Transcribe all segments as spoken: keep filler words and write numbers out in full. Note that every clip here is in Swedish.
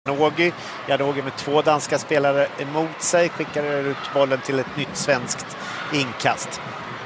Janogy. Janogy med två danska spelare emot sig skickar ut bollen till ett nytt svenskt inkast.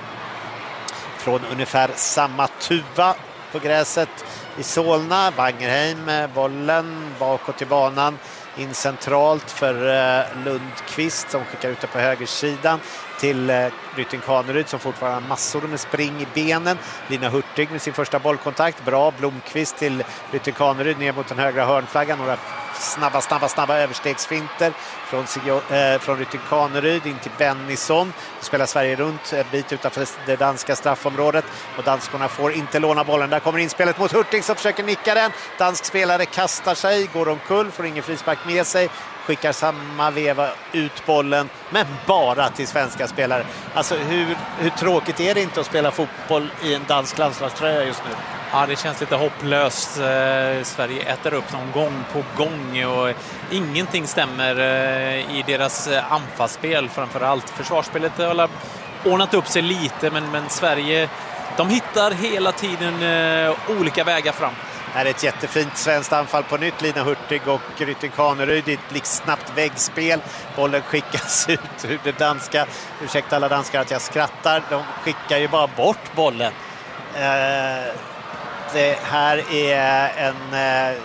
Från ungefär samma tuva på gräset i Solna. Wangerheim med bollen bakåt i banan. In centralt för Lundqvist som skickar ut det på högersidan till Rytting Kaneryd som fortfarande har massor med spring i benen. Lina Hurtig med sin första bollkontakt. Bra, Blomqvist till Rytting Kaneryd ner mot den högra hörnflaggan. Några snabba, snabba, snabba överstegsfinter från, äh, från Rytting Kaneryd in till Bennison. Spelar Sverige runt en bit utanför det danska straffområdet och danskorna får inte låna bollen. Där kommer inspelet mot Hurtig som försöker nicka den. Dansk spelare kastar sig, går omkull, får ingen frispark med sig. Skickar samma veva ut bollen, men bara till svenska spelare. Alltså hur, hur tråkigt är det inte att spela fotboll i en dansk landslagströja just nu? Ja, det känns lite hopplöst. Eh, Sverige äter upp någon gång på gång och ingenting stämmer eh, i deras eh, anfallsspel. Framförallt försvarsspelet har ordnat upp sig lite, men, men Sverige, de hittar hela tiden eh, olika vägar fram. Det är ett jättefint svenskt anfall på nytt. Lina Hurtig och Rytting Kaneryd i ett blixtsnabbt väggspel. Bollen skickas ut ur det danska. Ursäkta alla danskar att jag skrattar. De skickar ju bara bort bollen. Eh, det här är en eh,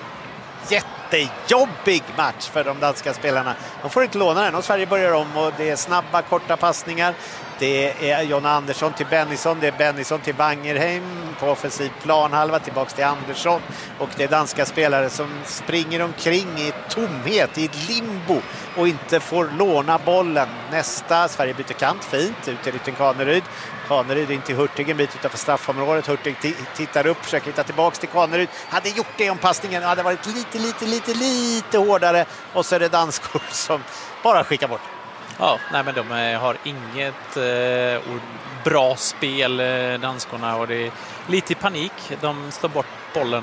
jättejobbig match för de danska spelarna. De får inte låna den och Sverige börjar om och det är snabba, korta passningar. Det är John Andersson till Bennison, det är Bennison till Wangerheim på offensiv planhalva, tillbaks till Andersson. Och det är danska spelare som springer omkring i tomhet, i ett limbo och inte får låna bollen. Nästa, Sverige byter kant, fint, ut till Rytting Kaneryd. Kaneryd in till Hurtig en bit utanför straffområdet. Hurtig t- tittar upp, försöker hitta tillbaks till Kaneryd. Hade gjort det om passningen, hade varit lite, lite, lite, lite hårdare. Och så är det danskor som bara skickar bort. Ja, nej men de har inget eh, bra spel, eh, danskorna, och det är lite i panik. De slår bort bollen.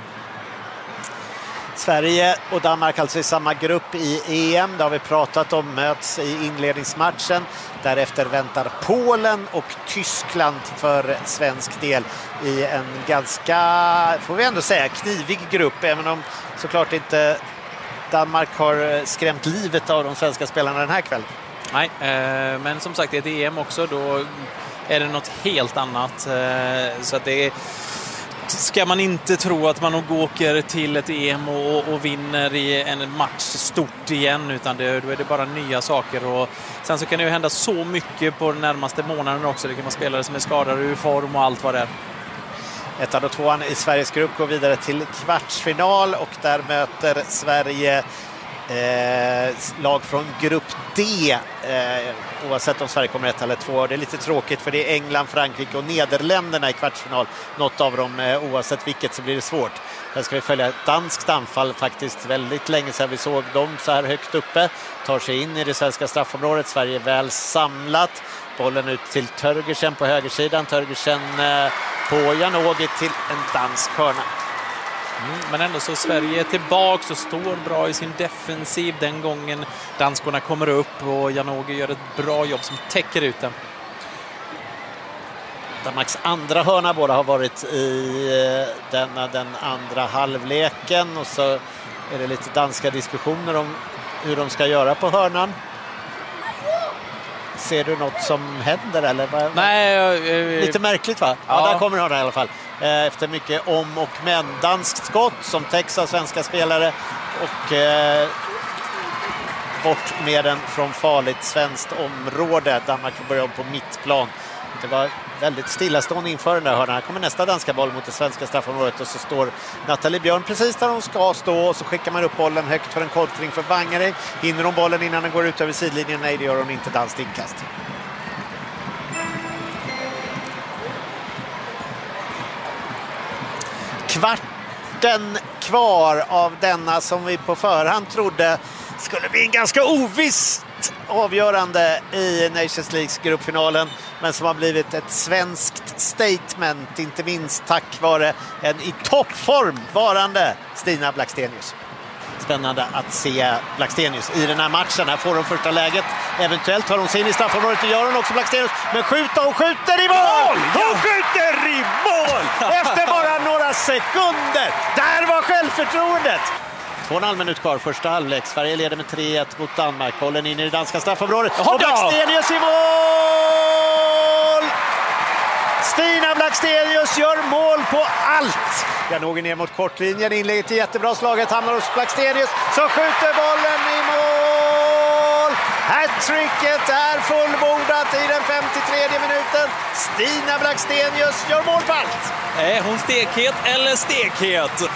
Sverige och Danmark alltså i samma grupp i E M. Det har vi pratat om, möts i inledningsmatchen. Därefter väntar Polen och Tyskland för svensk del i en ganska, får vi ändå säga, knivig grupp. Även om såklart inte Danmark har skrämt livet av de svenska spelarna den här kvällen. Nej, eh, men som sagt, det är ett E M också, då är det något helt annat. Eh, så att det är, ska man inte tro att man åker till ett E M och, och vinner i en match stort igen, utan det, då är det bara nya saker. Och sen så kan det ju hända så mycket på den närmaste månaden också. Det kan vara spelare som är skadade ur form och allt vad det är. Ettan och tvåan i Sveriges grupp går vidare till kvartsfinal och där möter Sverige Eh, lag från grupp D, eh, oavsett om Sverige kommer ett eller två. Det är lite tråkigt för det är England, Frankrike och Nederländerna i kvartsfinal. Något av dem, eh, oavsett vilket, så blir det svårt. Där ska vi följa ett danskt anfall faktiskt väldigt länge sedan vi såg dem så här högt uppe. Tar sig in i det svenska straffområdet. Sverige är väl samlat. Bollen ut till Törgersen på högersidan. Törgersen eh, på Janogy till en dansk hörna. Mm, men ändå så Sverige är tillbaka och står bra i sin defensiv den gången danskorna kommer upp och Janogy gör ett bra jobb som täcker ut den. Danmarks andra hörna, båda har varit i denna, den andra halvleken och så är det lite danska diskussioner om hur de ska göra på hörnan. Ser du något som händer eller? Nej, äh, lite märkligt va? Ja, ja, där kommer hörnan i alla fall. Efter mycket om och men. Danskt skott som täcks av svenska spelare och eh, bort med den från farligt svenskt område. Danmark får börja om på mittplan. Det var väldigt stillastående inför den där hörnan. Här kommer nästa danska boll mot det svenska straffområdet och så står Nathalie Björn precis där de ska stå och så skickar man upp bollen högt för en kontring för Wangerheim. Hinner de bollen innan den går ut över sidlinjen? Nej, det gör hon inte. Danskt inkast. Kvarten kvar av denna som vi på förhand trodde skulle bli en ganska oviss avgörande i Nations Leagues gruppfinalen, men som har blivit ett svenskt statement, inte minst tack vare en i toppform varande Stina Blackstenius. Spännande att se Blackstenius i den här matchen. Här får hon första läget. Eventuellt tar hon sig in i straffområdet och gör hon också Blackstenius. Men skjuter hon skjuter i mål! Hon skjuter i mål! Efter bara några sekunder. Där var självförtroendet. Två och en halv minut kvar, första halvlek. Sverige leder med tre ett mot Danmark. Bollen in i det danska straffområdet. Jaha, och Blackstenius i mål! Stina Blackstenius gör mål på allt. Jag når ner mot kortlinjen. Inlägget är jättebra slaget. Hamnar hos Blackstenius som skjuter bollen i mål. Hattricket är fullbordat i den femtiotredje minuten. Stina Blackstenius gör mål på allt. Är hon stekhet eller stekhet?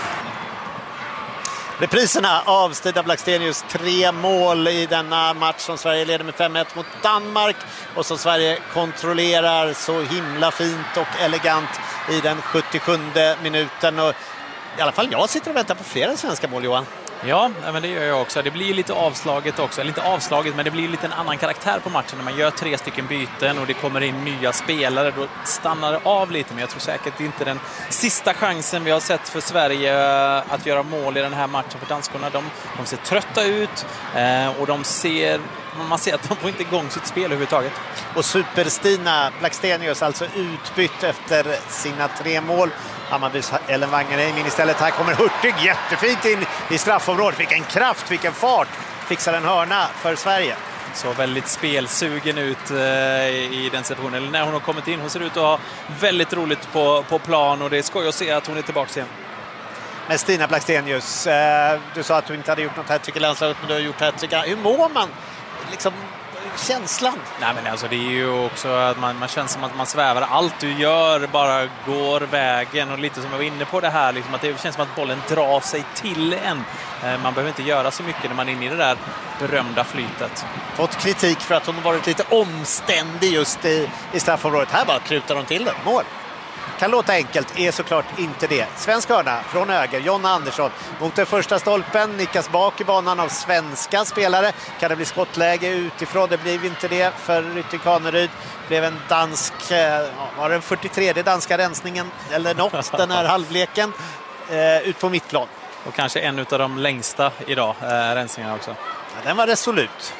Repriserna av Stina Blackstenius tre mål i denna match som Sverige leder med fem ett mot Danmark och som Sverige kontrollerar så himla fint och elegant i den sjuttiosjunde minuten. Och i alla fall jag sitter och väntar på flera svenska mål, Johan. Ja, men det gör jag också. Det blir lite avslaget också. Eller inte avslaget, men det blir lite en annan karaktär på matchen när man gör tre stycken byten och det kommer in nya spelare. Då stannar det av lite, men jag tror säkert inte den sista chansen vi har sett för Sverige att göra mål i den här matchen för danskarna. De, de ser trötta ut och de ser, man ser att de får inte igång sitt spel överhuvudtaget. Och Super-Stina Blackstenius alltså utbytt efter sina tre mål. Hammarbys Ellen Wangerheim in istället. Här kommer Hurtig jättefint in i straffområdet. Vilken kraft, vilken fart. Fixar en hörna för Sverige. Så väldigt spelsugen ut eh, i den situationen. Eller när hon har kommit in. Hon ser ut att ha väldigt roligt på, på plan och det är skoj att se att hon är tillbaka igen. Men Stina Blackstenius, eh, du sa att du inte hade gjort något hattrick i landslaget, men du har gjort hattrick. Hur mår man? Liksom känslan? Nej, men alltså det är ju också att man, man känns som att man svävar. Allt du gör bara går vägen och lite som jag var inne på det här liksom, att det känns som att bollen drar sig till en. Man behöver inte göra så mycket när man är inne i det där berömda flytet. Fått kritik för att hon har varit lite omständig just i, i straffområdet. Här bara krutar de till det. Mål. Kan låta enkelt, är såklart inte det. Svensk hörna från höger, Jonna Andersson mot den första stolpen, nickas bak i banan av svenska spelare. Kan det bli skottläge utifrån? Det blev inte det för Rytting Kaneryd. Blev en dansk, var det den fyrtiotredje danska rensningen eller något den här halvleken eh, ut på mittplan. Och kanske en av de längsta idag, eh, rensningarna också. Ja, den var resolut.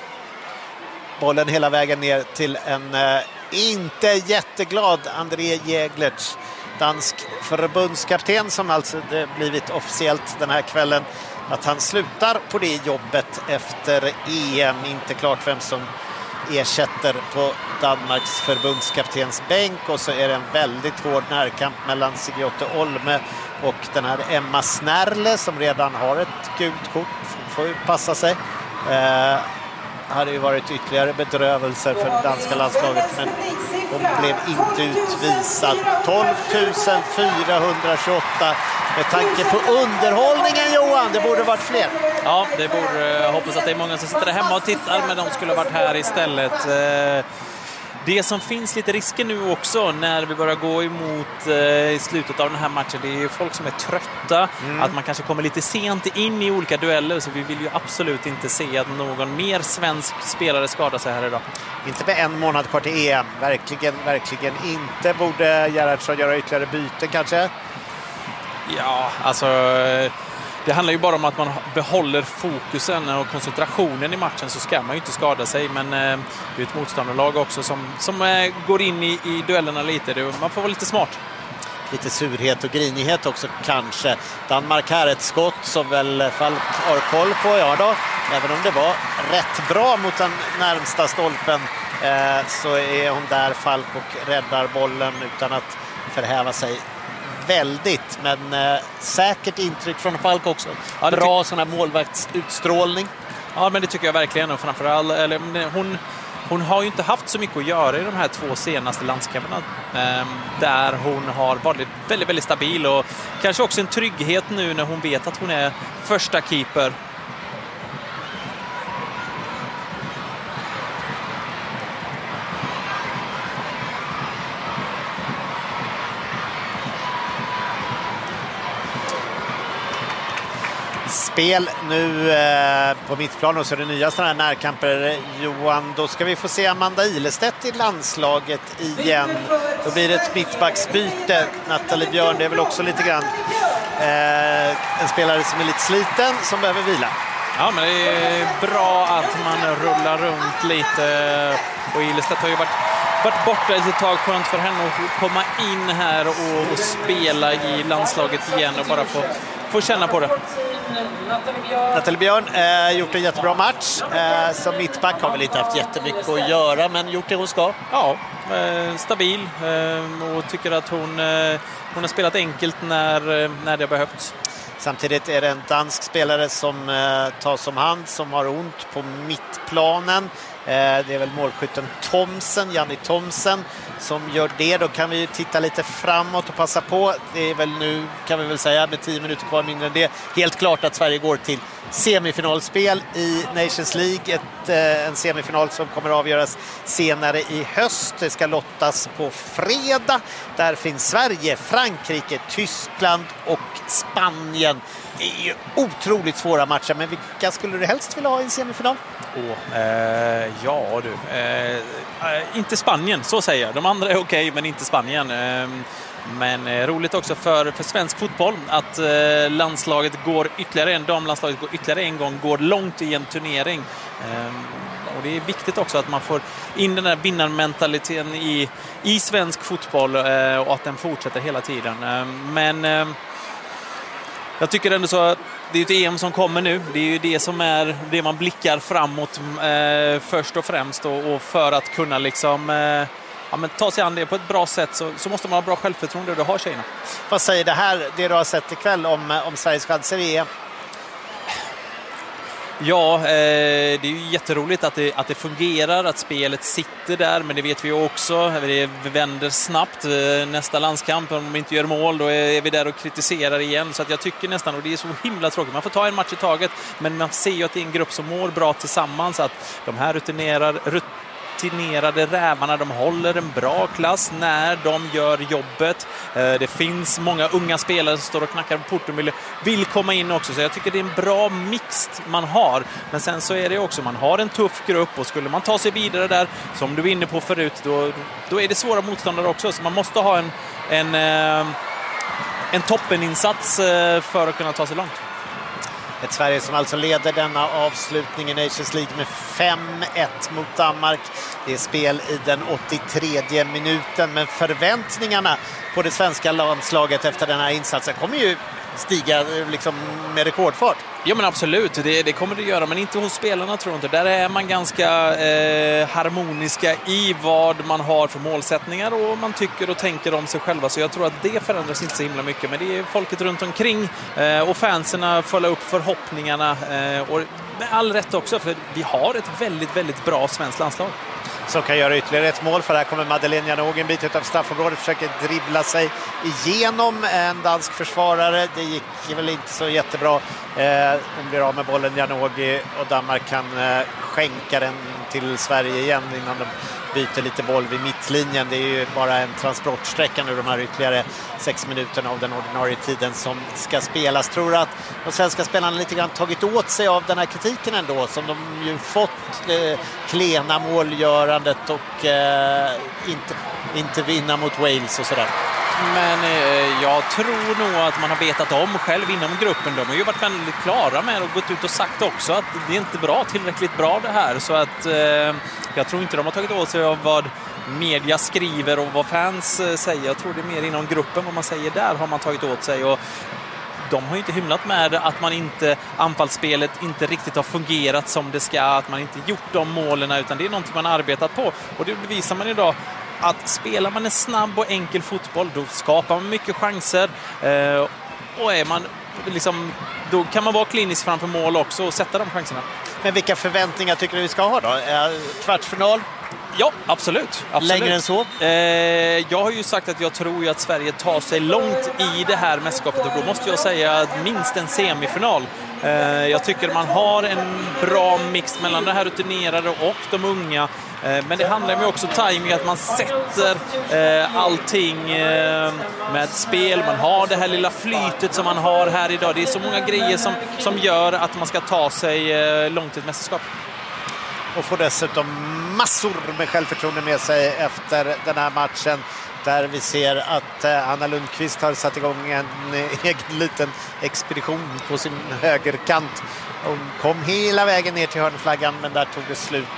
Bollen hela vägen ner till en eh, inte jätteglad André Jäglertz, dansk förbundskapten som alltså det blivit officiellt den här kvällen att han slutar på det jobbet efter E M. Inte klart vem som ersätter på Danmarks förbundskaptens bänk och så är det en väldigt hård närkamp mellan Sigiotte Olme och den här Emma Snärle som redan har ett gult kort, får ju passa sig. Eh, hade ju varit ytterligare bedrövelser för det danska landslaget, men hon blev inte utvisad. tolv tusen fyrahundratjugoåtta med tanke på underhållningen, Johan. Det borde varit fler. Ja, det borde, jag hoppas att det är många som sitter där hemma och tittar, men de skulle ha varit här istället. Det som finns lite risker nu också när vi börjar gå emot eh, i slutet av den här matchen, det är folk som är trötta, mm. att man kanske kommer lite sent in i olika dueller, så vi vill ju absolut inte se att någon mer svensk spelare skadar sig här idag. Inte med en månad kvar till E M, verkligen, verkligen inte. Borde Gerhardsson göra ytterligare byten kanske? Ja, alltså det handlar ju bara om att man behåller fokusen och koncentrationen i matchen, så ska man ju inte skada sig. Men eh, det är ett motståndarlag också som, som eh, går in i, i duellerna lite. Det, man får vara lite smart. Lite surhet och grinighet också kanske. Danmark här ett skott som väl Falk har koll på. Ja då, även om det var rätt bra mot den närmsta stolpen eh, så är hon där, Falk, och räddar bollen utan att förhäva sig väldigt, men eh, säkert intryck från Falk också. Ja, bra sån här målvaktsutstrålning. Ja, men det tycker jag verkligen, och framförallt eller, hon, hon har ju inte haft så mycket att göra i de här två senaste landskamperna eh, där hon har varit väldigt, väldigt stabil och kanske också en trygghet nu när hon vet att hon är första keeper. Spel nu eh, på mittplan och så är det nya sådana här närkamper, Johan. Då ska vi få se Amanda Ilestedt i landslaget igen. Då blir det ett mittbacksbyte. Nathalie Björn, det är väl också lite grann eh, en spelare som är lite sliten, som behöver vila. Ja, men det är bra att man rullar runt lite, och Ilestedt har ju varit varit borta ett tag. Skönt för henne att komma in här och, och spela i landslaget igen och bara få får känna på det. Nathalie Björn eh, gjort en jättebra match. Eh, som mittback har väl inte haft jättemycket att göra, men gjort det hon ska. Ja, eh, stabil eh, och tycker att hon, eh, hon har spelat enkelt när, när det behövts. Samtidigt är det en dansk spelare som eh, tas om hand, som har ont på mittplanen. Eh, det är väl målskytten Thomsen, Janni Thomsen, som gör det. Då kan vi titta lite framåt och passa på. Det är väl nu, kan vi väl säga, med tio minuter kvar mindre än det, helt klart att Sverige går till semifinalspel i Nations League. Ett, eh, en semifinal som kommer att avgöras senare i höst. Det ska lottas på fredag. Där finns Sverige, Frankrike, Tyskland och Spanien. Det är ju otroligt svåra matcher, men vilka skulle du helst vilja ha i en semifinal? Oh, eh, ja du, eh, eh, inte Spanien, så säger jag. De andra är okej, okay, men inte Spanien. Eh, men eh, roligt också för, för svensk fotboll att eh, landslaget går ytterligare en, damlandslaget går ytterligare en gång, går långt i en turnering. Eh, och det är viktigt också att man får in den här vinnarmentaliteten i, i svensk fotboll eh, och att den fortsätter hela tiden. Eh, men eh, jag tycker ändå så att det är ett E M som kommer nu. Det är ju det som är det man blickar framåt eh, först och främst. Och, och för att kunna liksom, eh, ja, men ta sig an det på ett bra sätt så, så måste man ha bra självförtroende, och det har tjejerna. Vad säger det här, det du har sett ikväll om, om Sveriges chanser i E M? Ja, eh, det är ju jätteroligt att det, att det fungerar, att spelet sitter där, men det vet vi också. Det vänder snabbt. Nästa landskamp, om de inte gör mål, då är vi där och kritiserar igen. Så att jag tycker nästan, och det är så himla tråkigt, man får ta en match i taget, men man ser ju att det är en grupp som mår bra tillsammans, att de här rutinerar, rutinerade rävarna, de håller en bra klass när de gör jobbet. Det finns många unga spelare som står och knackar på porten och vill komma in också, så jag tycker det är en bra mix man har. Men sen så är det också, man har en tuff grupp, och skulle man ta sig vidare där, som du var inne på förut, då, då är det svåra motståndare också, så man måste ha en, en, en toppeninsats för att kunna ta sig långt. Ett Sverige som alltså leder denna avslutning i Nations League med fem ett mot Danmark. Det är spel i den åttiotredje minuten, men förväntningarna på det svenska landslaget efter den här insatsen kommer ju stiga liksom med rekordfart. Ja, men absolut, det, det kommer det göra, men inte hos spelarna, tror jag inte. Där är man ganska eh, harmoniska i vad man har för målsättningar, och man tycker och tänker om sig själva, så jag tror att det förändras inte så himla mycket, men det är folket runt omkring eh, och fanserna följer upp förhoppningarna, eh, och med all rätt också, för vi har ett väldigt, väldigt bra svenskt landslag. Som kan göra ytterligare ett mål, för här kommer Madeleine Janogy en bit utav straffområdet, försöker dribbla sig igenom en dansk försvarare. Det gick väl inte så jättebra. Eh, hon blir av med bollen, Janogy, och Danmark kan eh, skänka den till Sverige igen innan de byter lite boll vid mittlinjen. Det är ju bara en transportsträcka nu, de här ytterligare sex minuterna av den ordinarie tiden som ska spelas. Tror att de svenska spelarna lite grann tagit åt sig av den här kritiken ändå, som de ju fått, eh, klena målgörandet och eh, inte, inte vinna mot Wales och sådär? Men eh, jag tror nog att man har vetat om själv inom gruppen. De har ju varit väldigt klara med och gått ut och sagt också att det är inte bra, tillräckligt bra det här. Så att eh, jag tror inte de har tagit åt sig av vad media skriver och vad fans eh, säger. Jag tror det är mer inom gruppen vad man säger där har man tagit åt sig. Och de har ju inte hymlat med att man inte, anfallsspelet inte riktigt har fungerat som det ska, att man inte gjort de målen, utan det är någonting man har arbetat på. Och det bevisar man idag, att spelar man en snabb och enkel fotboll, då skapar man mycket chanser. Eh, och är man liksom, då kan man vara klinisk framför mål också och sätta de chanserna. Men vilka förväntningar tycker du vi ska ha då? Eh, kvartsfinal? Ja, absolut. absolut. Längre än så? Eh, jag har ju sagt att jag tror ju att Sverige tar sig långt i det här mästerskapet, och då måste jag säga att minst en semifinal. Eh, jag tycker man har en bra mix mellan det här rutinerade och de unga. Eh, men det handlar ju också om timing, att man sätter eh, allting eh, med spel. Man har det här lilla flytet som man har här idag. Det är så många grejer som, som gör att man ska ta sig eh, långt i ett mästerskap. Och får dessutom massor med självförtroende med sig efter den här matchen, där vi ser att Anna Lundqvist har satt igång en egen liten expedition på sin högerkant. Hon kom hela vägen ner till hörnflaggan, men där tog det slut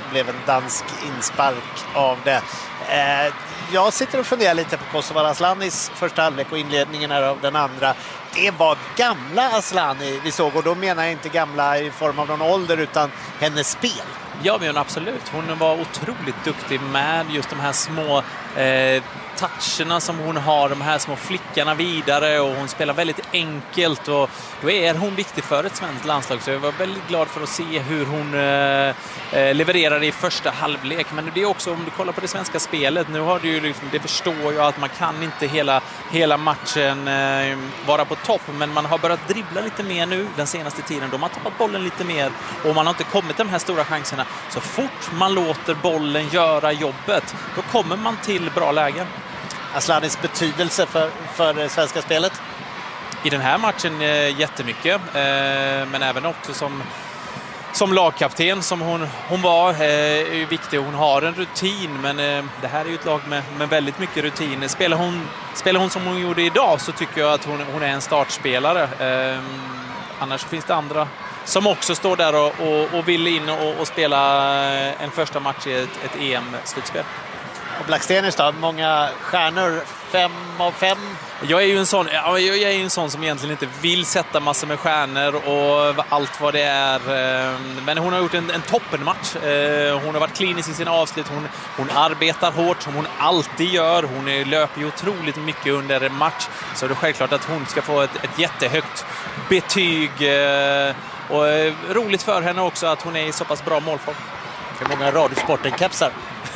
blev en dansk inspark av det. Eh, jag sitter och funderar lite på Kosova Aslanis första halvlek och inledningen här av den andra. Det var gamla Aslani vi såg, och då menar jag inte gamla i form av någon ålder utan hennes spel. Ja, men absolut. Hon var otroligt duktig med just de här små eh, toucherna som hon har, de här små flickarna vidare, och hon spelar väldigt enkelt, och då är hon viktig för ett svenskt landslag, så jag var väldigt glad för att se hur hon eh, levererade i första halvlek. Men det är också, om du kollar på det svenska spelet, nu har du ju liksom, det förstår jag att man kan inte hela, hela matchen eh, vara på topp, men man har börjat dribbla lite mer nu den senaste tiden, de har tappat bollen lite mer och man har inte kommit till de här stora chanserna. Så fort man låter bollen göra jobbet, då kommer man till bra lägen. Aslanis betydelse för, för det svenska spelet? I den här matchen eh, jättemycket, eh, men även också som, som lagkapten som hon, hon var, eh, är ju viktig. Hon har en rutin, men eh, det här är ju ett lag med, med väldigt mycket rutin. Spelar hon, spelar hon som hon gjorde idag, så tycker jag att hon, hon är en startspelare. Eh, annars finns det andra som också står där och, och, och vill in och, och spela en första match i ett, ett E M-slutspel. Och Blackstenius då, många stjärnor, fem av fem. Jag är ju en sån, jag är ju en sån som egentligen inte vill sätta massor med stjärnor och allt vad det är. Men hon har gjort en, en toppenmatch. Hon har varit klinisk i sina avslut. Hon, hon arbetar hårt som hon alltid gör. Hon löper ju otroligt mycket under en match. Så det är självklart att hon ska få ett, ett jättehögt betyg. Och roligt för henne också att hon är i så pass bra målform. Hur många Radiosporten-kepsar?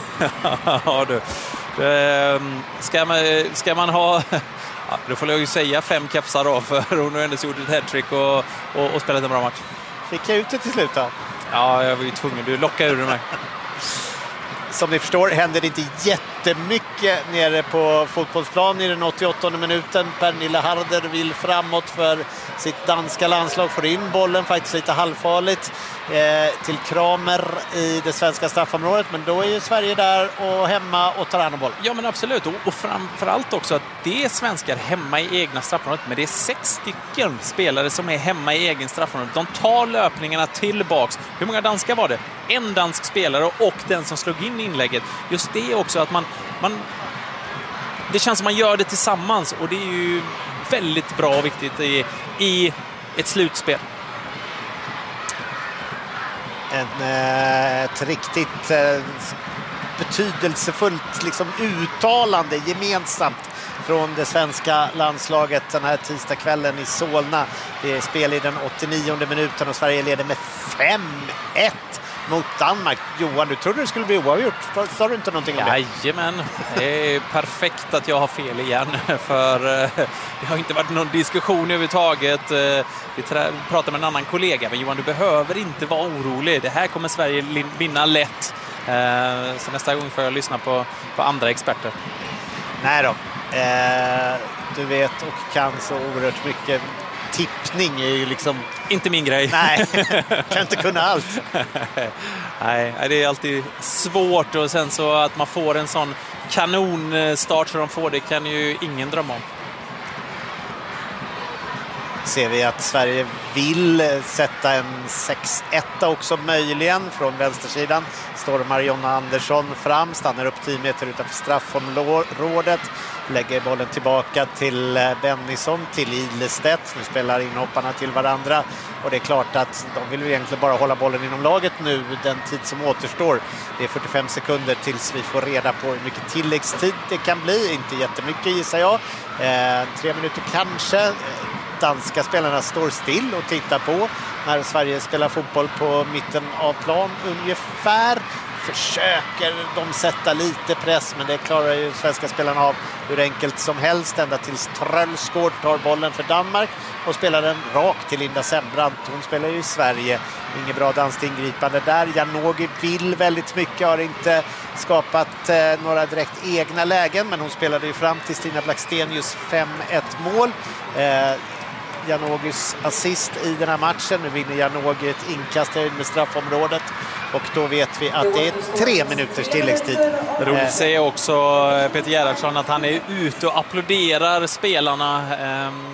Ja du. Ska man, ska man ha... Ja, då får jag ju säga fem kepsar då, för hon har ändå gjort ett hattrick och, och, och spelat en bra match. Fick jag ut det till slut då? Ja, jag var ju tvungen. Du lockade ur mig. Som ni förstår händer det inte jättemycket nere på fotbollsplan i den åttioåttonde minuten. Pernilla Harder vill framåt för sitt danska landslag, får in bollen faktiskt lite halvfarligt eh, till Kramer i det svenska straffområdet, men då är ju Sverige där och hemma och tar hand om boll. Ja, men absolut, och, och framförallt också att det är svenskar hemma i egna straffområdet, men det är sex stycken spelare som är hemma i egen straffområdet. De tar löpningarna tillbaks. Hur många danska var det? En dansk spelare och den som slog in inlägget. Just det också, att man, man det känns som man gör det tillsammans, och det är ju väldigt bra och viktigt i, i ett slutspel. En, eh, ett riktigt eh, betydelsefullt liksom, uttalande gemensamt från det svenska landslaget den här tisdagskvällen i Solna. Det är spel i den åttionionde minuten och Sverige leder med fem ett mot Danmark. Johan, du trodde det skulle bli oavgjort. Sa du inte någonting om det? Jajamän, det är perfekt att jag har fel igen, för det har inte varit någon diskussion överhuvudtaget. Vi pratar med en annan kollega, men Johan, du behöver inte vara orolig. Det här kommer Sverige vinna lätt. Så nästa gång får jag lyssna på, på andra experter. Nej då. Eh, du vet och kan så oerhört mycket. Tippning är ju liksom... Inte min grej. Nej, kan inte kunna allt. Nej, det är alltid svårt, och sen så att man får en sån kanonstart som de får, det kan ju ingen drömma om. Ser vi att Sverige vill sätta en sex ett också möjligen från vänstersidan. Står Marionna Andersson fram, stannar upp tio meter utanför straffområdet. Lägger bollen tillbaka till Bennison, till Ilestedt. Nu spelar inhopparna till varandra. Och det är klart att de vill ju egentligen bara hålla bollen inom laget nu den tid som återstår. Det är fyrtiofem sekunder tills vi får reda på hur mycket tilläggstid det kan bli. Inte jättemycket gissar jag. Eh, tre minuter kanske. Danska spelarna står still och tittar på när Sverige spelar fotboll på mitten av plan ungefär. Försöker de sätta lite press, men det klarar ju svenska spelarna av hur enkelt som helst, ända tills Trölsgård tar bollen för Danmark och spelar den rakt till Linda Sembrant. Hon spelar ju i Sverige. Inget bra danskt ingripande där. Janogy vill väldigt mycket, har inte skapat eh, några direkt egna lägen, men hon spelade ju fram till Stina Blackstenius fem ett mål. Eh, Janogys assist i den här matchen. Nu vinner Janogy ett inkast med straffområdet, och då vet vi att det är tre minuters tilläggstid. Roligt säger också Peter Gerhardsson att han är ute och applåderar spelarna.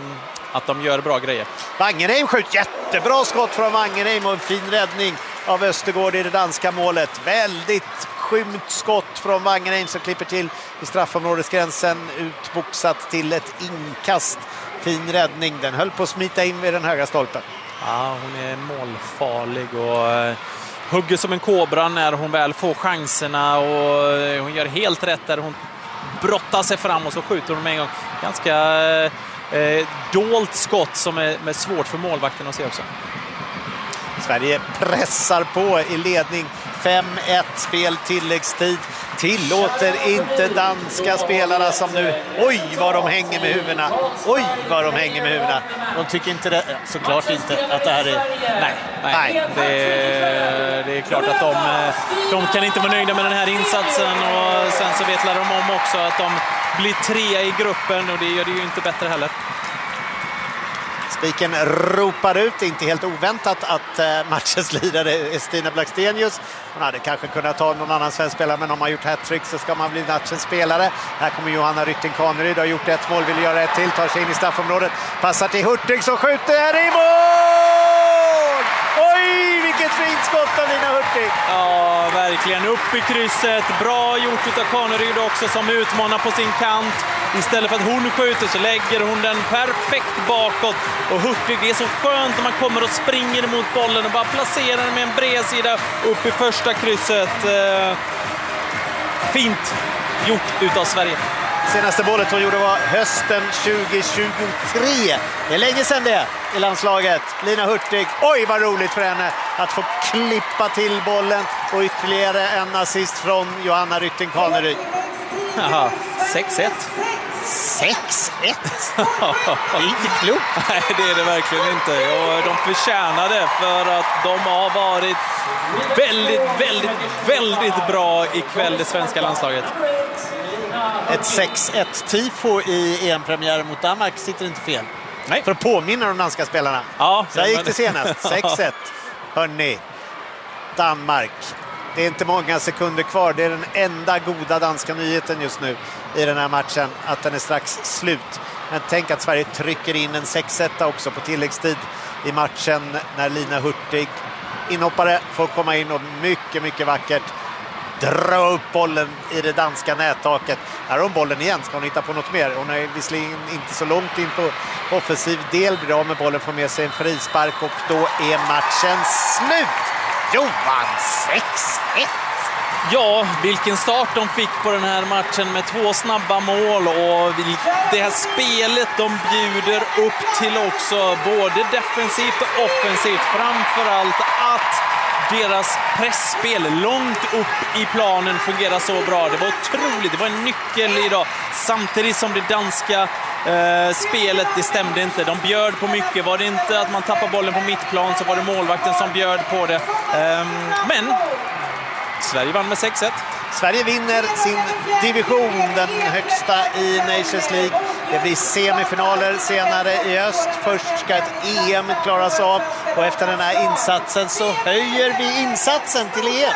att de gör bra grejer. Wangerheim skjuter jättebra skott från Wangerheim och en fin räddning av Östergård i det danska målet. Väldigt skymt skott från Wangerheim som klipper till i straffområdesgränsen, utboxat till ett inkast. Fin räddning, den höll på att smita in vid den höga stolpen. Ja, hon är målfarlig och hugger som en kobra när hon väl får chanserna, och hon gör helt rätt där hon brottar sig fram och så skjuter hon med en gång. Ganska eh, dolt skott som är med svårt för målvakten att se också. Sverige pressar på i ledning. fem ett spel tilläggstid. Tillåter inte danska spelarna som nu, oj vad de hänger med huvudena. Oj vad de hänger med huvudena. De tycker inte det, såklart inte att det här är... Nej, nej. nej. Det, är, det är klart att de, de kan inte vara nöjda med den här insatsen, och sen så vet de om också att de blir trea i gruppen, och det gör det ju inte bättre heller. Spiken ropar ut, inte helt oväntat att matchens lidare är Stina Blackstenius. Hon hade kanske kunnat ta någon annan svensk spelare, men om man gjort hattrick så ska man bli matchens spelare. Här kommer Johanna Rytting Kaneryd, har gjort ett mål, vill göra ett till, tar sig in i straffområdet, passar till Hurtig som skjuter i mål! Oj, vilket fint skott av Lina Hurtig! Ja, verkligen upp i krysset. Bra gjort av Kaneryd också, som utmanar på sin kant. Istället för att hon skjuter så lägger hon den perfekt bakåt. Och Hurtig, det är så skönt när man kommer och springer mot bollen och bara placerar den med en bred sida upp i första krysset. Fint gjort utav Sverige. Senaste målet hon gjorde var hösten tjugo tjugotre. Det är länge sedan det i landslaget. Lina Hurtig, oj vad roligt för henne att få klippa till bollen, och ytterligare en assist från Johanna Rytting Kaneryd. Jaha, sex ett. sex ett? Det är inte klokt. Nej, det är det verkligen inte. Och de förtjänade, för att de har varit väldigt, väldigt, väldigt bra ikväll, det svenska landslaget. Ett sex ett tifo i E M-premiären mot Danmark sitter inte fel. Nej. För att påminna de danska spelarna. Ja, så gick det senast. sex ett. Hörrni, Danmark. Det är inte många sekunder kvar. Det är den enda goda danska nyheten just nu i den här matchen, att den är strax slut. Men tänk att Sverige trycker in en sex ett också på tilläggstid i matchen, när Lina Hurtig, inhoppare, får komma in och mycket, mycket vackert dra upp bollen i det danska nättaket. Här har hon bollen igen. Ska hon hitta på något mer? Hon är visserligen inte så långt in på offensiv del. Blir av med bollen, får med sig en frispark, och då är matchen slut. Johan, sex ett. Ja, vilken start de fick på den här matchen med två snabba mål, och det här spelet de bjuder upp till också, både defensivt och offensivt. Framförallt att deras pressspel långt upp i planen fungerar så bra. Det var otroligt, det var en nyckel idag. Samtidigt som det danska eh, spelet, det stämde inte. De bjöd på mycket. Var det inte att man tappar bollen på mittplan, så var det målvakten som bjöd på det. Eh, men Sverige vann med sex ett. Sverige vinner sin division, den högsta i Nations League. Det blir semifinaler senare i höst. Först ska ett E M klaras av, och efter den här insatsen så höjer vi insatsen till E M.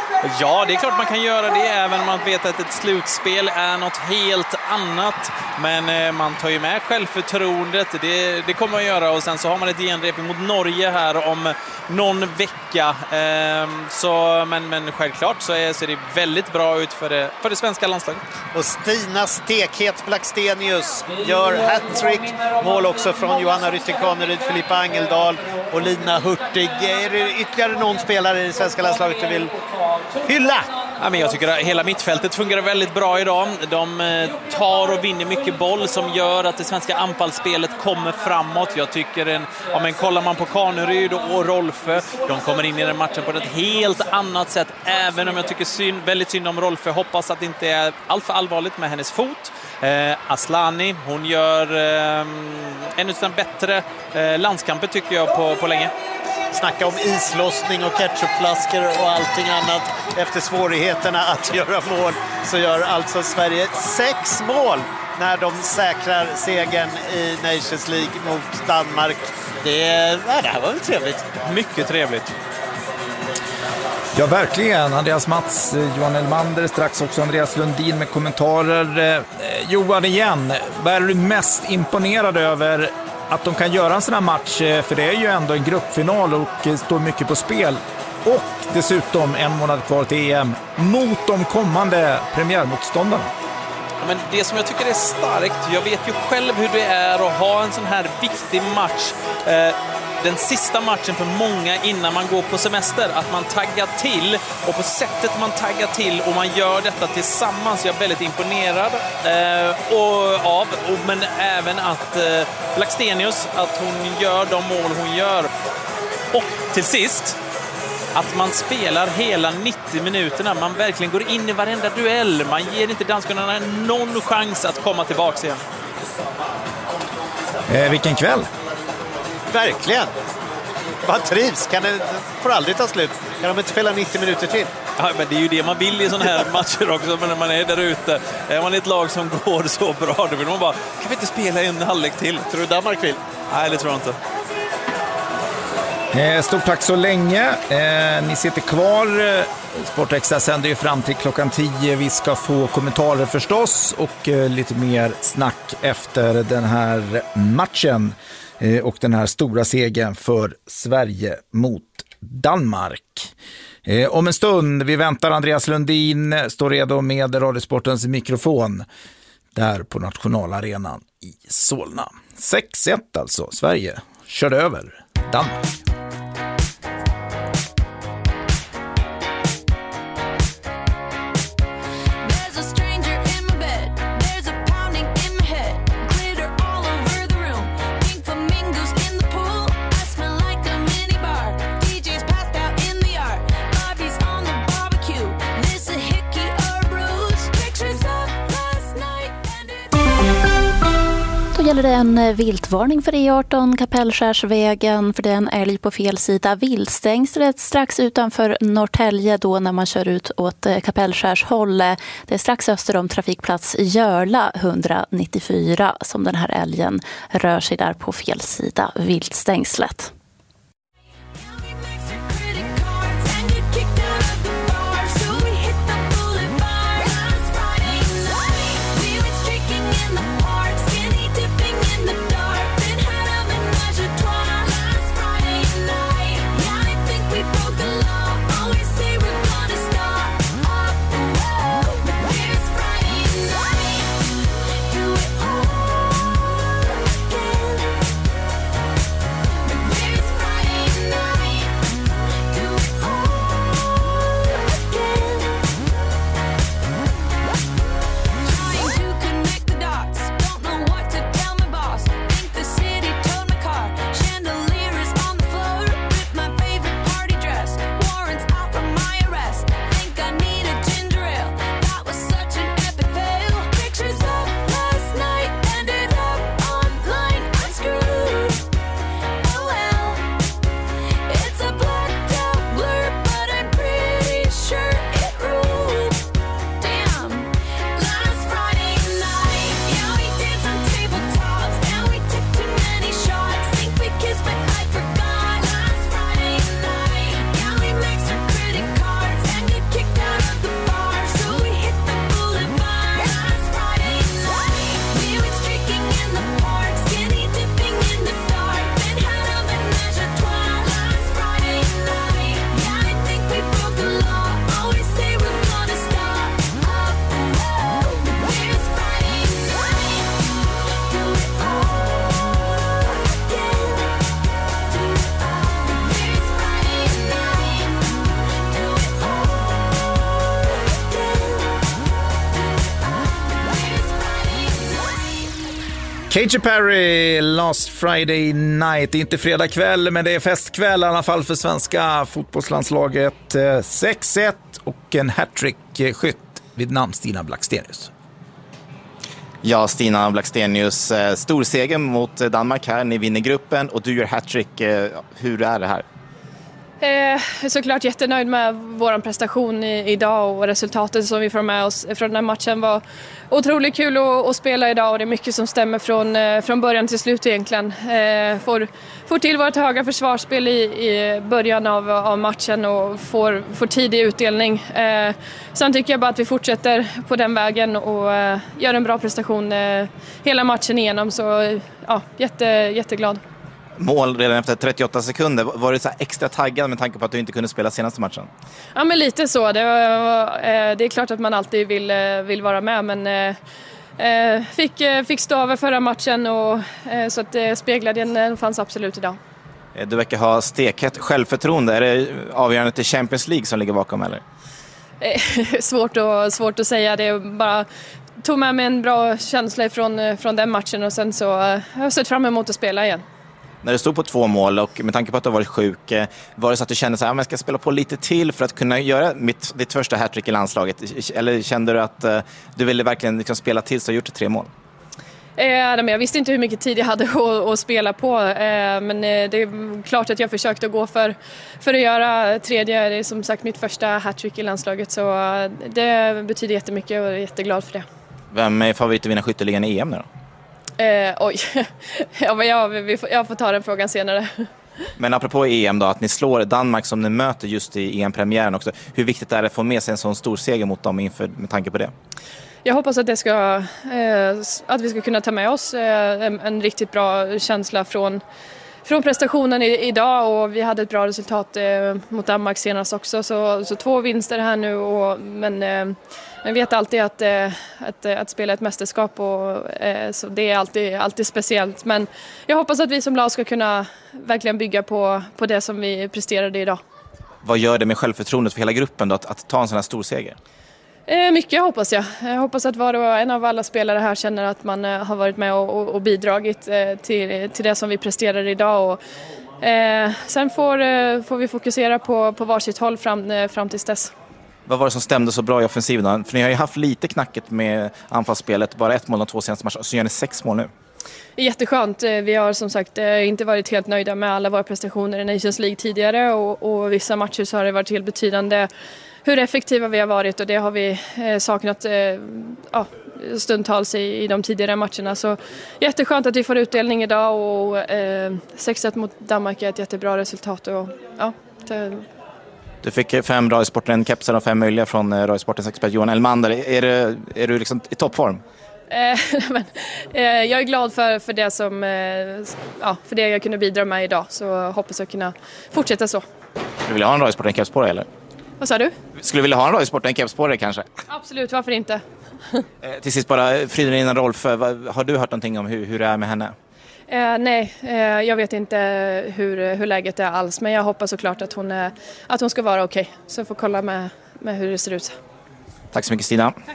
Ja, det är klart man kan göra det, även om man vet att ett slutspel är något helt annat. Men man tar ju med självförtroendet, det, det kommer man att göra. Och sen så har man ett genrep mot Norge här om någon vecka. Ehm, så, men, men självklart så är, ser det väldigt bra ut för det, för det svenska landslaget. Och Stina Stekhet Blackstenius gör hattrick. Mål också från Johanna Rytting Kaneryd, Filippa Angeldal och Lina Hurtig. Är det ytterligare någon spelare i det svenska landslaget du vill hylla? Ja, men jag tycker att hela mittfältet fungerar väldigt bra idag. De tar och vinner mycket boll som gör att det svenska anfallsspelet kommer framåt. Jag tycker, en, ja, men kollar man på Kaneryd och Rolfö, de kommer in i den matchen på ett helt annat sätt. Även om jag tycker synd, väldigt synd om Rolfö. Hoppas att det inte är allt för allvarligt med hennes fot. Eh, Aslani, hon gör eh, en av de bättre eh, landskamper tycker jag på, på länge. Snacka om islossning och ketchupflaskor och allting annat. Efter svårigheterna att göra mål så gör alltså Sverige sex mål när de säkrar segern i Nations League mot Danmark. Det, ja, det här var väl trevligt. Mycket trevligt. Ja, verkligen. Andreas Mats, Johan Elmander, strax också Andreas Lundin med kommentarer. Eh, Johan igen, vad är du mest imponerad över att de kan göra en sån här match, för det är ju ändå en gruppfinal och står mycket på spel. Och dessutom en månad kvar till E M mot de kommande premiärmotståndarna. Men det som jag tycker är starkt, jag vet ju själv hur det är att ha en sån här viktig match. Eh, den sista matchen för många innan man går på semester. Att man taggar till, och på sättet man taggar till och man gör detta tillsammans. Jag är väldigt imponerad eh, och, av, och, men även att eh, Blackstenius, att hon gör de mål hon gör. Och till sist, att man spelar hela nittio minuterna. Man verkligen går in i varenda duell. Man ger inte danskarna någon chans att komma tillbaka igen. Eh, vilken kväll! Verkligen! Man trivs. Kan det, får aldrig ta slut. Kan de inte spela nittio minuter till? Ja, men det är ju det man vill i sådana här matcher också. Men när man är där ute, är man ett lag som går så bra, då vill man bara, kan vi inte spela en halvlek till? Tror du Danmark vill? Nej, det tror jag inte. Stort tack så länge. Eh, ni sitter kvar. Sportextra sänder ju fram till klockan tio. Vi ska få kommentarer förstås och eh, lite mer snack efter den här matchen eh, och den här stora segern för Sverige mot Danmark. Eh, om en stund, vi väntar Andreas Lundin, står redo med Radiosportens mikrofon där på Nationalarenan i Solna. sex ett alltså, Sverige körde över Danmark. Gäller det en viltvarning för E arton Kapellskärsvägen, för den älg på fel sida viltstängslet strax utanför Norrtälje då när man kör ut åt Kapellskärshåll. Det är strax öster om trafikplats Görla etthundranittiofyra som den här älgen rör sig där på fel sida viltstängslet. Katy Perry, Last Friday Night. Det är inte fredag kväll, men det är festkväll i alla fall för svenska fotbollslandslaget. sex ett och en hattrick-skytt vid namn Stina Blackstenius. Ja, Stina Blackstenius, stor seger mot Danmark här. Ni vinner gruppen och du gör hattrick. Hur är det här? Eh, såklart jättenöjd med vår prestation i, idag och resultatet som vi får med oss från den här matchen var otroligt kul att, att spela idag och det är mycket som stämmer från, eh, från början till slut egentligen. Eh, får, får till vårt höga försvarsspel i, i början av, av matchen och får, får tidig utdelning. Eh, sen tycker jag bara att vi fortsätter på den vägen och eh, gör en bra prestation eh, hela matchen igenom, så ja, jätte, jätteglad. Mål redan efter trettioåtta sekunder. Var du så här extra taggad med tanke på att du inte kunde spela senaste matchen? Ja, men lite så. Det, var, det är klart att man alltid vill, vill vara med, men eh, fick, fick stå över förra matchen och, så att eh, spegladjen fanns absolut idag. Du verkar ha stekhett självförtroende. Är det avgörande till Champions League som ligger bakom, eller? svårt, att, svårt att säga. Det är bara tog med mig en bra känsla från, från den matchen och sen så har jag sett fram emot att spela igen. När du stod på två mål och med tanke på att du har varit sjuk, var det så att du kände att jag ska spela på lite till för att kunna göra mitt, ditt första hattrick i landslaget? Eller kände du att uh, du ville verkligen liksom spela till så du har gjort tre mål? Eh, jag visste inte hur mycket tid jag hade att, att spela på, eh, men eh, det är klart att jag försökte gå för, för att göra tredje. Det är som sagt mitt första hattrick i landslaget, så eh, det betyder jättemycket och jag är jätteglad för det. Vem är favorit att vinna skytteligan i E M nu då? Eh, oj, ja, men jag, vi får, jag får ta den frågan senare. Men apropå E M då, att ni slår Danmark som ni möter just i E M-premiären också. Hur viktigt är det att få med sig en sån stor seger mot dem inför, med tanke på det? Jag hoppas att, det ska, eh, att vi ska kunna ta med oss eh, en, en riktigt bra känsla från, från prestationen i, idag, och vi hade ett bra resultat eh, mot Danmark senast också. Så, så två vinster här nu, och, men eh, jag vet alltid att, eh, att, att spela ett mästerskap och, eh, så det är alltid, alltid speciellt. Men jag hoppas att vi som lag ska kunna verkligen bygga på, på det som vi presterade idag. Vad gör det med självförtroendet för hela gruppen då, att, att ta en sån här stor seger? Mycket hoppas jag. Jag hoppas att var och en av alla spelare här känner att man har varit med och, och bidragit till, till det som vi presterar idag. Och, eh, sen får, får vi fokusera på, på varsitt håll fram, fram tills dess. Vad var det som stämde så bra i offensiven? För ni har ju haft lite knacket med anfallsspelet. Bara ett mål de två senaste matcherna, så gör ni sex mål nu. Jätteskönt. Vi har som sagt inte varit helt nöjda med alla våra prestationer i Nations League tidigare. Och, och vissa matcher så har det varit helt betydande hur effektiva vi har varit, och det har vi eh, saknat eh, ja, stundtals i, i de tidigare matcherna. Så jätteskönt att vi får utdelning idag, och eh, sex ett mot Danmark är ett jättebra resultat. Och, ja, det... Du fick fem Radiosporten-kepsar och fem möjliga från Radiosportens expert Johan Elmander. Är, det, är du liksom i toppform? Eh, men, eh, jag är glad för, för, det som, eh, ja, för det jag kunde bidra med idag, så hoppas jag kunna fortsätta så. Du vill ha en Radiosporten-keps på dig, eller? Vad sa du? Skulle du vilja ha en Radiosporten-keps på dig kanske? Absolut, varför inte? eh, till sist bara, Fridolina Rolfö, har du hört någonting om hur, hur det är med henne? Eh, nej, eh, jag vet inte hur, hur läget är alls, men jag hoppas såklart att hon, eh, att hon ska vara okej. Okay. Så jag får kolla med, med hur det ser ut. Tack så mycket, Stina. Tack.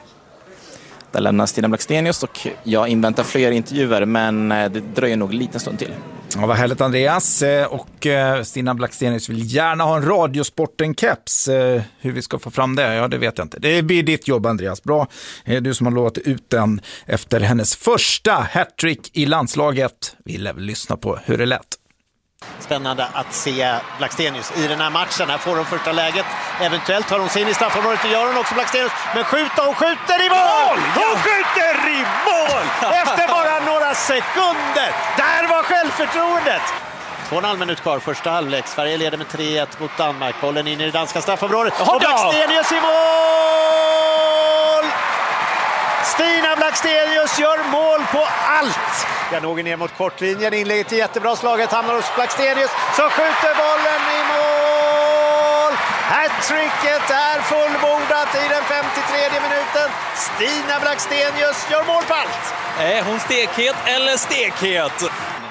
Där lämnar Stina Blackstenius och jag inväntar fler intervjuer, men det dröjer nog lite stund till. Ja, vad härligt, Andreas. Och Stina Blackstenius vill gärna ha en Radiosporten-keps. Hur vi ska få fram det, ja det vet jag inte. Det blir ditt jobb, Andreas. Bra. Du som har lovat ut den efter hennes första hattrick i landslaget. Vi lär väl lyssna på hur det lät. Spännande att se Blackstenius i den här matchen. Här får hon första läget. Eventuellt tar hon sig in i straffområdet, och gör hon också Blackstenius. Men skjuter hon skjuter i mål! Hon skjuter i mål! Efter bara några sekunder. Där var självförtroendet. Två och en halv minut kvar, första halvlek. Sverige leder med tre ett mot Danmark. Bollen in i det danska straffområdet. Och Blackstenius i mål! Stina Blackstenius gör mål på allt. Janogy ner mot kortlinjen, inlägget är jättebra slaget, hamnar hos Blackstenius som skjuter bollen i mål. Hattricket är fullbordat i den femtiotredje minuten. Stina Blackstenius gör mål på allt. Är hon stekhet eller stekhet?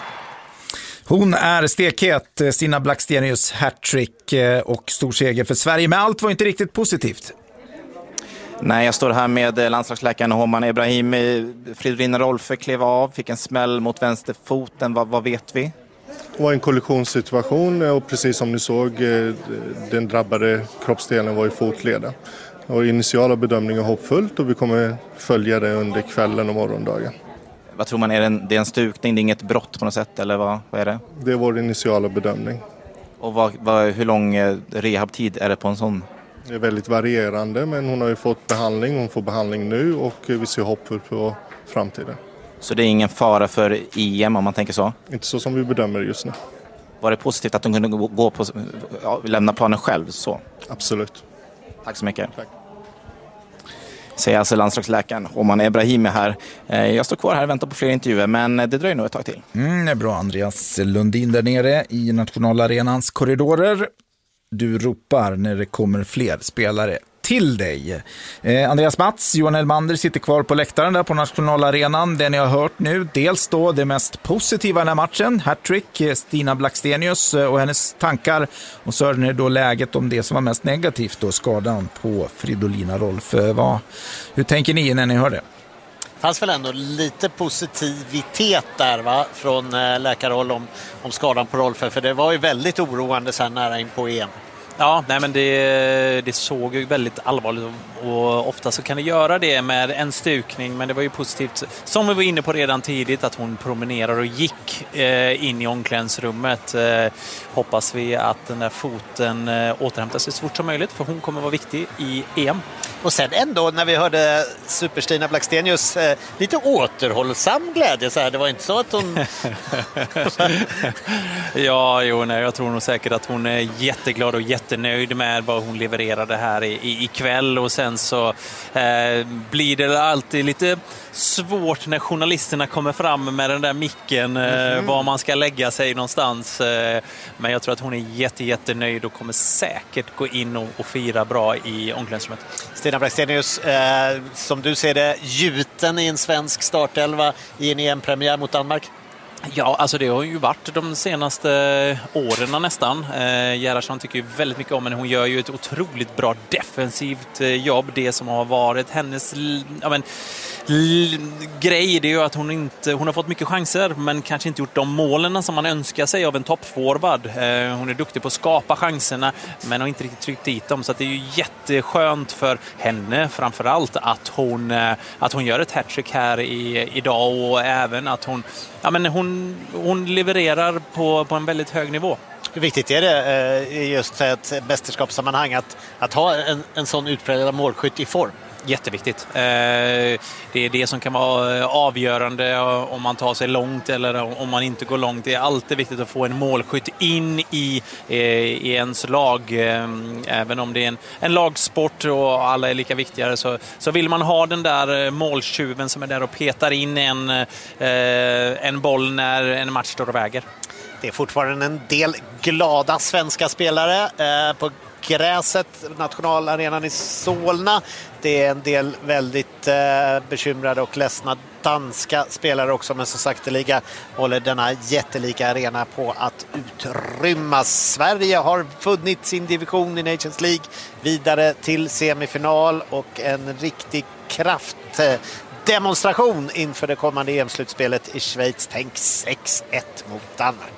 Hon är stekhet, Stina Blackstenius hattrick och stor seger för Sverige. Men allt var inte riktigt positivt. Nej, jag står här med landslagsläkaren Homan Ebrahimi. Fridolina Rolfö klev av, fick en smäll mot vänsterfoten. Vad, vad vet vi? Det var en kollisionssituation, och precis som ni såg, den drabbade kroppsdelen var i fotleden. Och initiala bedömningen är hoppfullt, och vi kommer följa det under kvällen och morgondagen. Vad tror man, är det en, det är en stukning, det är inget brott på något sätt, eller vad, vad är det? Det är vår initiala bedömning. Och vad, vad, hur lång rehabtid är det på en sån? Det är väldigt varierande, men hon har ju fått behandling. Hon får behandling nu och vi ser hoppfullt på framtiden. Så det är ingen fara för E M om man tänker så? Inte så som vi bedömer just nu. Var det positivt att hon kunde gå på, ja, lämna planen själv? Så? Absolut. Tack så mycket. Tack. Säger alltså landslagsläkaren Oman Ebrahimi här. Jag står kvar här och väntar på fler intervjuer, men det dröjer nog ett tag till. Mm, det är bra. Andreas Lundin där nere i nationalarenans korridorer. Du ropar när det kommer fler spelare till dig. Eh, Andreas Mats, Johan Elmander sitter kvar på läktaren där på nationalarenan. Det ni har hört nu, dels då det mest positiva i den här matchen, hattrick, Stina Blackstenius och hennes tankar. Och så är det då läget om det som var mest negativt då, skadan på Fridolina Rolf. Vad, hur tänker ni när ni hör det? Det fanns väl ändå lite positivitet där, va? Från äh, läkarhåll om, om skadan på Rolf, för det var ju väldigt oroande så här nära in på E M. Ja, nej men det, det såg ju väldigt allvarligt och ofta så kan det göra det med en stukning, men det var ju positivt, som vi var inne på redan tidigt, att hon promenerar och gick eh, in i omklädningsrummet. Eh, hoppas vi att den där foten eh, återhämtar sig så fort som möjligt, för hon kommer vara viktig i E M. Och sen ändå när vi hörde Super-Stina Blackstenius eh, lite återhållsam glädje så här, det var inte så att hon... ja, jo, nej, jag tror nog säkert att hon är jätteglad och jättenöjd med vad hon levererade här i, i, ikväll, och sen så eh, blir det alltid lite svårt när journalisterna kommer fram med den där micken, eh, mm. var man ska lägga sig någonstans, eh, men jag tror att hon är jätte, jättenöjd och kommer säkert gå in och, och fira bra i omklädningsrummet. Stina Blackstenius, eh, som du ser det, gjuten i en svensk startelva i en E M-premiär mot Danmark? Ja, alltså det har ju varit de senaste åren nästan. Eh, Gerhardsson tycker ju väldigt mycket om henne. Hon gör ju ett otroligt bra defensivt eh, jobb. Det som har varit hennes ja, men, l- grej, det är ju att hon inte hon har fått mycket chanser, men kanske inte gjort de målen som man önskar sig av en toppforward. Eh, hon är duktig på att skapa chanserna, men har inte riktigt tryckt dit dem. Så att det är ju jätteskönt för henne framförallt att hon, eh, att hon gör ett hattrick här i, idag, och även att hon Ja, men hon, hon levererar på, på en väldigt hög nivå. Hur viktigt är det i just ett mästerskapssammanhang att, att ha en, en sån utpräglad målskytt i form? Jätteviktigt. Det är det som kan vara avgörande om man tar sig långt eller om man inte går långt. Det är alltid viktigt att få en målskytt in i, i ens lag. Även om det är en, en lagsport och alla är lika viktigare, så, så vill man ha den där måltjuven som är där och petar in en, en boll när en match står och väger. Det är fortfarande en del glada svenska spelare eh, på gräset, nationalarenan i Solna. Det är en del väldigt eh, bekymrade och ledsna danska spelare också, men så sakteliga håller denna jättelika arena på att utrymmas. Sverige har funnit sin division i Nations League, vidare till semifinal och en riktig kraft eh, demonstration inför det kommande E M-slutspelet i Schweiz. Tänk sex ett mot Danmark.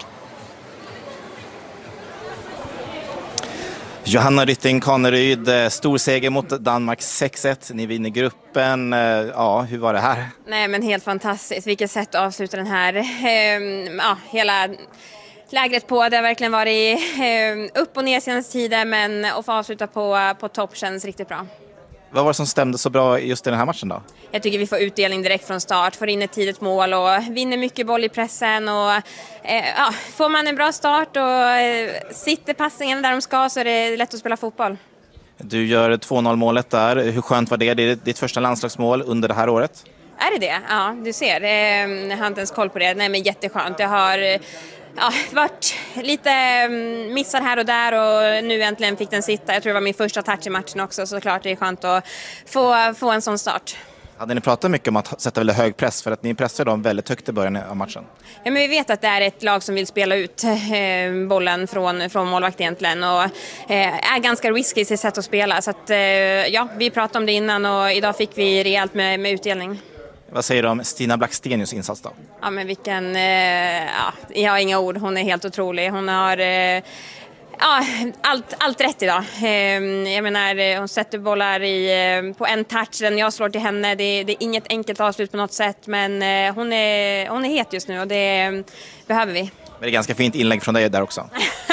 Johanna Rytting-Kaneryd, stor seger mot Danmark sex ett. Ni vinner gruppen. Ja, hur var det här? Nej, men helt fantastiskt. Vilket sätt att avsluta den här ehm, ja, hela lägret på. Det har verkligen varit ehm, upp och ner senaste tiden, men att få avsluta på, på topp känns riktigt bra. Vad var det som stämde så bra just i den här matchen då? Jag tycker vi får utdelning direkt från start, får in ett tidigt mål och vinner mycket boll i pressen. Och, eh, ja, får man en bra start och eh, sitter passningen där de ska, så är det lätt att spela fotboll. Du gör två noll målet där. Hur skönt var det? Det är ditt första landslagsmål under det här året. Är det det? Ja, du ser. Eh, jag har inte ens koll på det. Nej, men jätteskönt. Jag har... Ja, varit lite missad här och där, och nu äntligen fick den sitta. Jag tror det var min första touch i matchen också, så klart det är skönt att få, få en sån start. Hade ni pratat mycket om att sätta väldigt hög press, för att ni pressade dem väldigt högt i början av matchen? Ja, men vi vet att det är ett lag som vill spela ut eh, bollen från, från målvakt egentligen, och eh, är ganska risky i sitt sätt att spela. Så att, eh, ja, vi pratade om det innan, och idag fick vi rejält med, med utdelning. Vad säger du om Stina Blackstenius insats då? Ja, men vilken... Eh, ja, jag har inga ord. Hon är helt otrolig. Hon har... Eh, ja, allt, allt rätt idag. Eh, jag menar, hon sätter bollar i, eh, på en touch. Den jag slår till henne. Det, det är inget enkelt avslut på något sätt. Men eh, hon, är, hon är het just nu, och det eh, behöver vi. Men det är ganska fint inlägg från dig där också.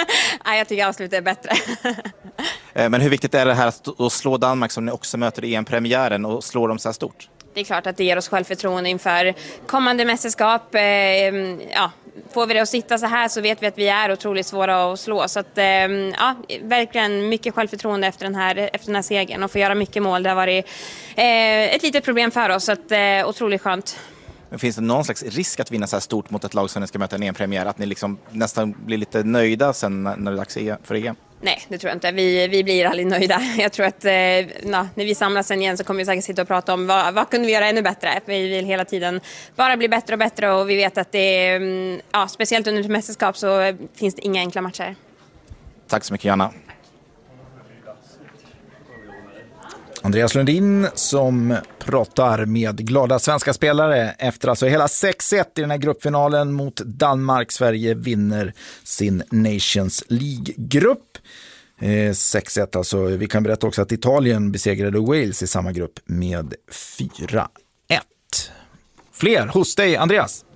Nej, jag tycker avslutet är bättre. Men hur viktigt är det här att slå Danmark som ni också möter i E M-premiären och slå dem så här stort? Det är klart att det ger oss självförtroende inför kommande mästerskap. Ja, får vi det att sitta så här så vet vi att vi är otroligt svåra att slå. Så att, ja, verkligen mycket självförtroende efter den här, efter den här segern och få göra mycket mål. Det har varit ett litet problem för oss, så att, otroligt skönt. Men finns det någon slags risk att vinna så här stort mot ett lag som ni ska möta en E M-premiär? Att ni liksom nästan blir lite nöjda sen när det är dags för E M? Nej, det tror jag inte. Vi, vi blir aldrig nöjda. Jag tror att eh, na, när vi samlas sen igen så kommer vi säkert sitta och prata om vad, vad kunde vi göra ännu bättre. Vi vill hela tiden bara bli bättre och bättre och vi vet att det är, ja, speciellt under ett mästerskap så finns det inga enkla matcher. Tack så mycket, Johanna. Andreas Lundin som pratar med glada svenska spelare efter alltså hela sex ett i den här gruppfinalen mot Danmark. Sverige vinner sin Nations League-grupp. Eh, sex ett alltså. Vi kan berätta också att Italien besegrade Wales i samma grupp med fyra ett. Fler hos dig, Andreas?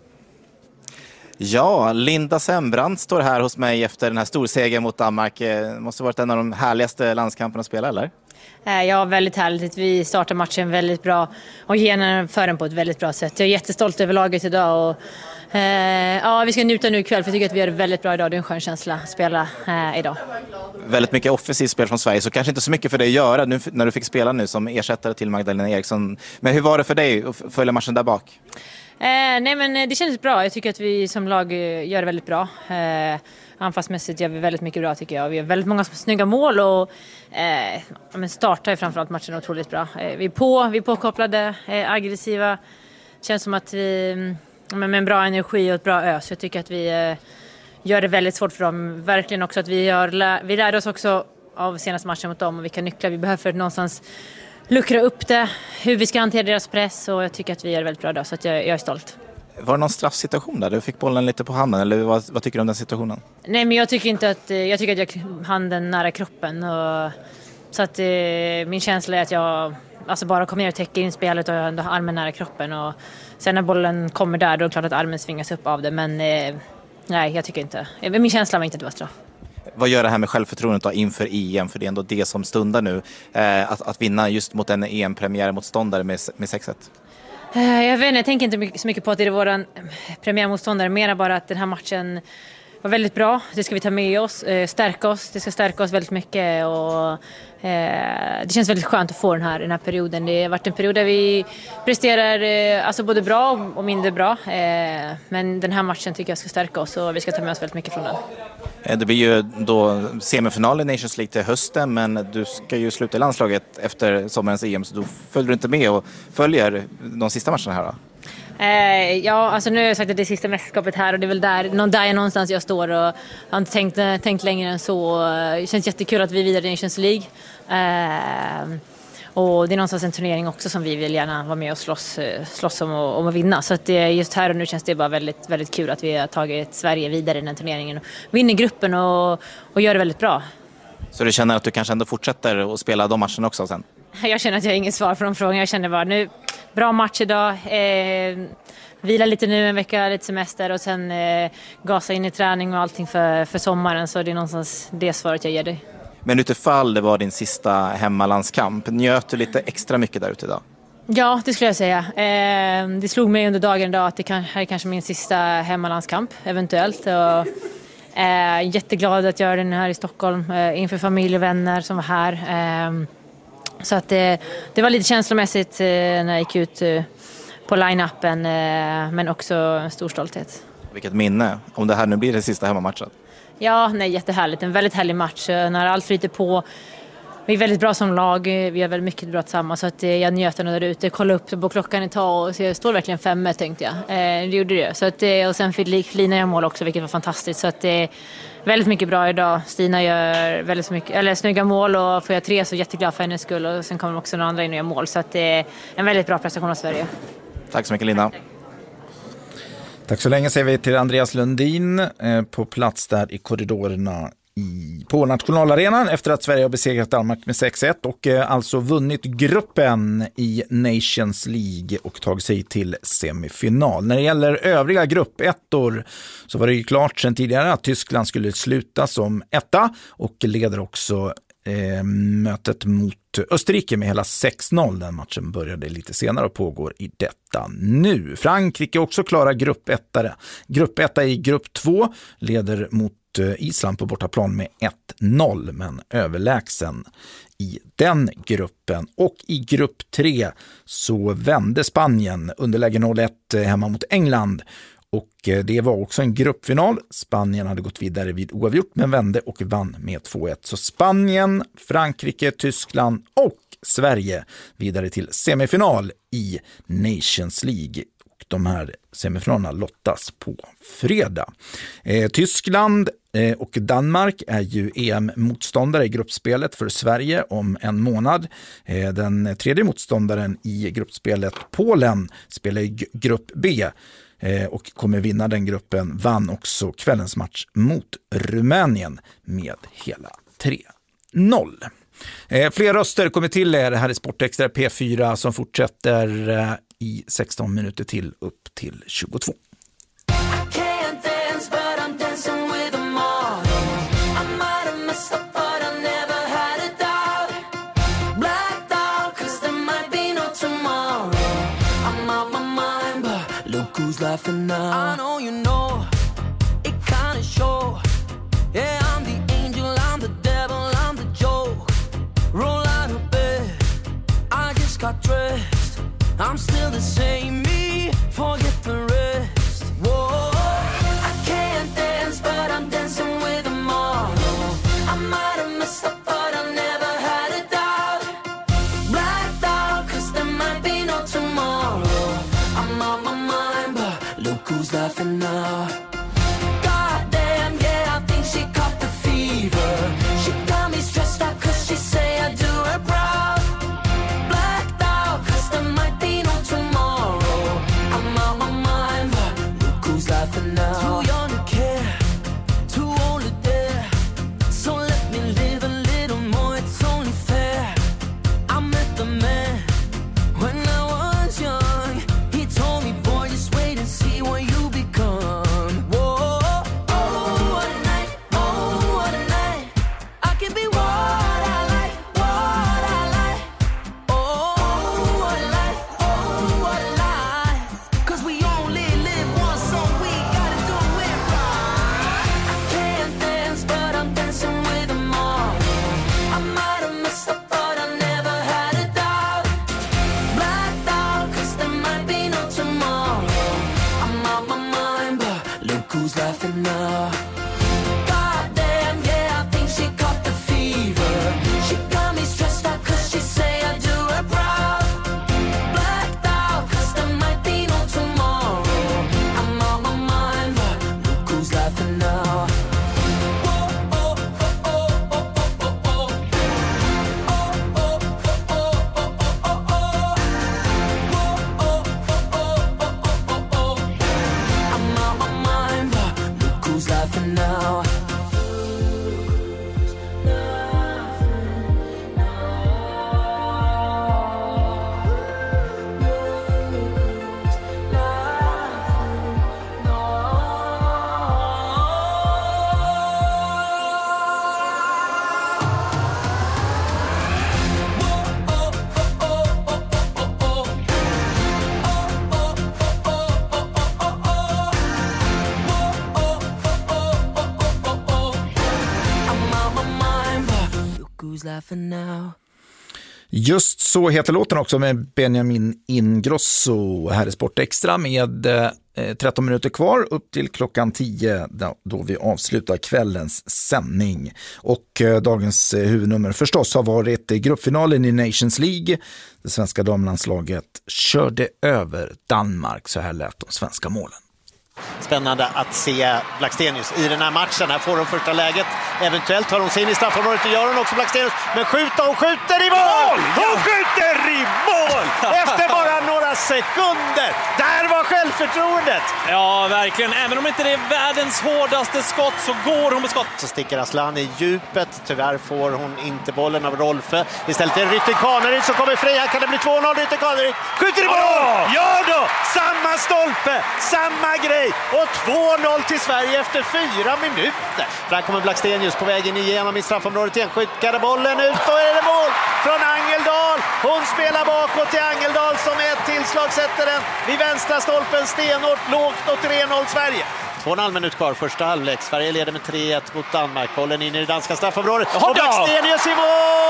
Ja, Linda Sembrant står här hos mig efter den här storsegern mot Danmark. Det måste ha varit en av de härligaste landskamperna att spela, eller? Ja, väldigt härligt. Vi startar matchen väldigt bra och genomför den på ett väldigt bra sätt. Jag är jättestolt över laget idag och eh, ja, vi ska njuta nu ikväll för jag tycker att vi gör det väldigt bra idag. Det är en skön känsla att spela eh, idag. Väldigt mycket offensivt spel från Sverige, så kanske inte så mycket för dig att göra nu, när du fick spela nu som ersättare till Magdalena Eriksson. Men hur var det för dig att följa matchen där bak? Eh, nej men det kändes bra. Jag tycker att vi som lag gör det väldigt bra. Eh, Anfallsmässigt gör vi väldigt mycket bra tycker jag. Vi har väldigt många snygga mål och eh, men startar ju framförallt matchen otroligt bra. Eh, vi är på, vi är påkopplade, eh, aggressiva. Det känns som att vi med en bra energi och ett bra ös. Jag tycker att vi eh, gör det väldigt svårt för dem. Verkligen också att vi, gör, vi lärde oss också av senaste matchen mot dem och vilka nycklar vi behöver för att någonstans luckra upp det. Hur vi ska hantera deras press och jag tycker att vi gör det väldigt bra idag så att jag, jag är stolt. Var det någon straffsituation där? Du fick bollen lite på handen, eller vad, vad tycker du om den situationen? Nej, men jag tycker inte att jag tycker att jag handen nära kroppen och, så att eh, min känsla är att jag alltså bara kommer ner och täcker in spelet och jag har armen nära kroppen och sen när bollen kommer där då är det klart att armen svingas upp av det, men eh, nej, jag tycker inte. Min känsla var inte att det var straff. Vad gör det här med självförtroendet då inför E M? För det är ändå det som stundar nu. Eh, att, att vinna just mot en E M-premiärmotståndare med, med sex ett. Jag vet inte, jag tänker inte så mycket på att det är våran premiärmotståndare. Mer bara att den här matchen var väldigt bra. Det ska vi ta med oss, stärka oss. Det ska stärka oss väldigt mycket och eh, det känns väldigt skönt att få den här, den här perioden. Det har varit en period där vi presterar eh, alltså både bra och mindre bra. Eh, men den här matchen tycker jag ska stärka oss och vi ska ta med oss väldigt mycket från den. Det blir ju då semifinal i Nations League till hösten, men du ska ju sluta i landslaget efter sommarens E M, så då följer du inte med och följer de sista matcherna här då? Eh, ja, alltså nu har jag sagt att det är sista mästerskapet här och det är väl där, någon, där någonstans jag står och har inte tänkt, tänkt längre än så. Det känns jättekul att vi är vidare i Nations League. Eh, och det är någonstans en turnering också som vi vill gärna vara med och slåss, slåss om, och, om att vinna. Så att det, just här och nu känns det bara väldigt, väldigt kul att vi har tagit Sverige vidare i den här turneringen. Och vinner gruppen och, och gör det väldigt bra. Så du känner att du kanske ändå fortsätter att spela de matcherna också sen? Jag känner att jag har inget svar på de frågorna. Jag känner bara nu, bra match idag. Eh, vila lite nu en vecka, lite semester och sen eh, gasa in i träning och allting för, för sommaren. Så det är någonstans det svaret jag ger dig. Men utifall det var din sista hemmalandskamp, njöt du lite extra mycket där ute idag? Ja, det skulle jag säga. Eh, det slog mig under dagen idag att det kan, här är kanske min sista hemmalandskamp, eventuellt. Och, eh, jätteglad att göra den här i Stockholm eh, inför familj och vänner som var här. Eh, så att det, det var lite känslomässigt eh, när jag gick ut eh, på line-upen, eh, men också en stor stolthet. Vilket minne, om det här nu blir det sista hemmamatchen. Ja, nej, jättehärligt. En väldigt härlig match när allt flyter på. Vi är väldigt bra som lag. Vi har väldigt mycket bra tillsammans. Så att jag njöt där ute. Kolla upp på klockan ett tag och det står verkligen fem, tänkte jag. Det gjorde det. Så att, och sen fick Lina göra mål också, vilket var fantastiskt. Så att det är väldigt mycket bra idag. Stina gör väldigt mycket, eller snygga mål och får jag tre så jätteglad för hennes skull. Och sen kommer också några andra in och gör mål. Så att det är en väldigt bra prestation av Sverige. Tack så mycket, Linda. Tack så länge säger vi till Andreas Lundin eh, på plats där i korridorerna i, på nationalarenan efter att Sverige har besegrat Danmark med sex ett och eh, alltså vunnit gruppen i Nations League och tagit sig till semifinal. När det gäller övriga gruppettor så var det ju klart sedan tidigare att Tyskland skulle sluta som etta och leder också eh, mötet mot Österrike med hela sex noll. Den matchen började lite senare och pågår i detta nu. Frankrike också klara gruppettare. Gruppetta i grupp två leder mot Island på bortaplan med ett noll, men överlägsen i den gruppen. Och i grupp tre så vände Spanien underläge noll ett hemma mot England. Och det var också en gruppfinal. Spanien hade gått vidare vid oavgjort men vände och vann med två ett. Så Spanien, Frankrike, Tyskland och Sverige vidare till semifinal i Nations League. Och de här semifinalerna lottas på fredag. Eh, Tyskland eh, och Danmark är ju E M-motståndare i gruppspelet för Sverige om en månad. Eh, den tredje motståndaren i gruppspelet, Polen, spelar i grupp B och kommer vinna den gruppen, vann också kvällens match mot Rumänien med hela tre noll. Eh, fler röster kommer till er här i Sportextra P fyra som fortsätter eh, i sexton minuter till upp till tjugotvå. Laughing now. I know you know it kinda show. Yeah, I'm the angel, I'm the devil, I'm the joke. Roll out of bed, I just got dressed. I'm still the same me, forget the rest. Whoa, I can't dance, but I'm dancing with them all. I might have messed up, but I never had a doubt. Blacked out, cause there might be no tomorrow. I'm on my mind, but look who's laughing now. Goddamn, yeah, I think she caught the fever. She got me stressed out cause she say I do her proud. Blacked out cause there might be no tomorrow. I'm on my mind, but look who's laughing now. Too young to care, too old to dare. So let me live a little more, it's only fair. I met the man when I was young. He told me, boy, just wait and see what you become. Whoa, oh, what a night, oh, what a night. I can be what I like, what I like. Oh, what a life, oh, what a life. Cause we only live once, so we gotta do it right. I can't dance, but I'm dancing with them all. I might have messed up, but I never had a doubt. Blacked out, cause there might be no tomorrow. I'm on my mind, but look who's laughing now. Goddamn, yeah, I think she caught the fever. She got me stressed out cause she say I do her proud. Blacked out, cause there might be no tomorrow. I'm on my mind, but look who's laughing now. I'm on my mind, but look who's laughing now. I'm on my mind, but look who's laughing now. Just så heter låten också med Benjamin Ingrosso här i Sportextra med eh, tretton minuter kvar upp till klockan tio då, då vi avslutar kvällens sändning. Och eh, dagens eh, huvudnummer förstås har varit eh, gruppfinalen i Nations League. Det svenska damlandslaget körde över Danmark, så här lät de svenska målen. Spännande att se Blackstenius i den här matchen. Här får hon första läget. Eventuellt tar hon sig in i straffområdet. Det gör hon också, Blackstenius. Men skjuter, hon skjuter i mål! Hon skjuter i mål! Efter bara några Några sekunder. Där var självförtroendet. Ja, verkligen. Även om inte det är världens hårdaste skott så går hon med skott. Så sticker Aslan i djupet. Tyvärr får hon inte bollen av Rolfö. Istället är det Rytter Kaneryd som kommer fri. Här kan det bli två noll. Rytter Kaneryd skjuter i mål. Oh! Ja då! Samma stolpe, samma grej. Och två noll till Sverige efter fyra minuter. Där kommer Blackstenius på vägen igenom i straffområdet igen. Skickade bollen ut och är det mål från Angeldal. Hon spelar bakåt till Angeldal som är ett tillslag sätter den vid vänstra stolpen stenhårt lågt och tre noll Sverige. Två och en halv minut kvar, första halvlek. Sverige leder med tre ett mot Danmark. Bollen in i det danska straffområdet. Och Blackstenius i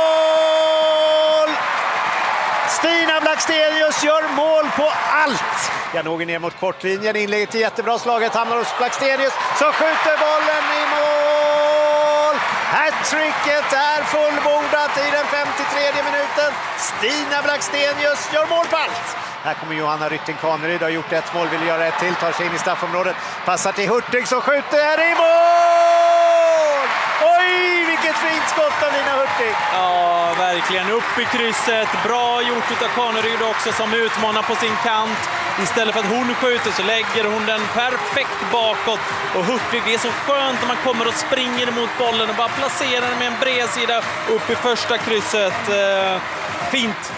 mål! Stina Blackstenius gör mål på allt. Janogy ner mot kortlinjen. Inlägget är jättebra slaget. Hamnar hos Blackstenius som skjuter bollen i mål. Hattricket är fullbordat i den femtiotredje minuten. Stina Blackstenius gör mål på allt. Här kommer Johanna Rytter Kaneryd, har gjort ett mål, vill göra ett till, tar sig in i straffområdet. Passar till Hurtig som skjuter i mål! Oj, vilket fint skott av Lina Hurtig! Ja, verkligen. Upp i krysset. Bra gjort utav Kaneryd också som utmanar på sin kant. Istället för att hon skjuter så lägger hon den perfekt bakåt. Och Hurtig, det är så skönt när man kommer och springer mot bollen och bara placerar den med en bred sida upp i första krysset. Fint!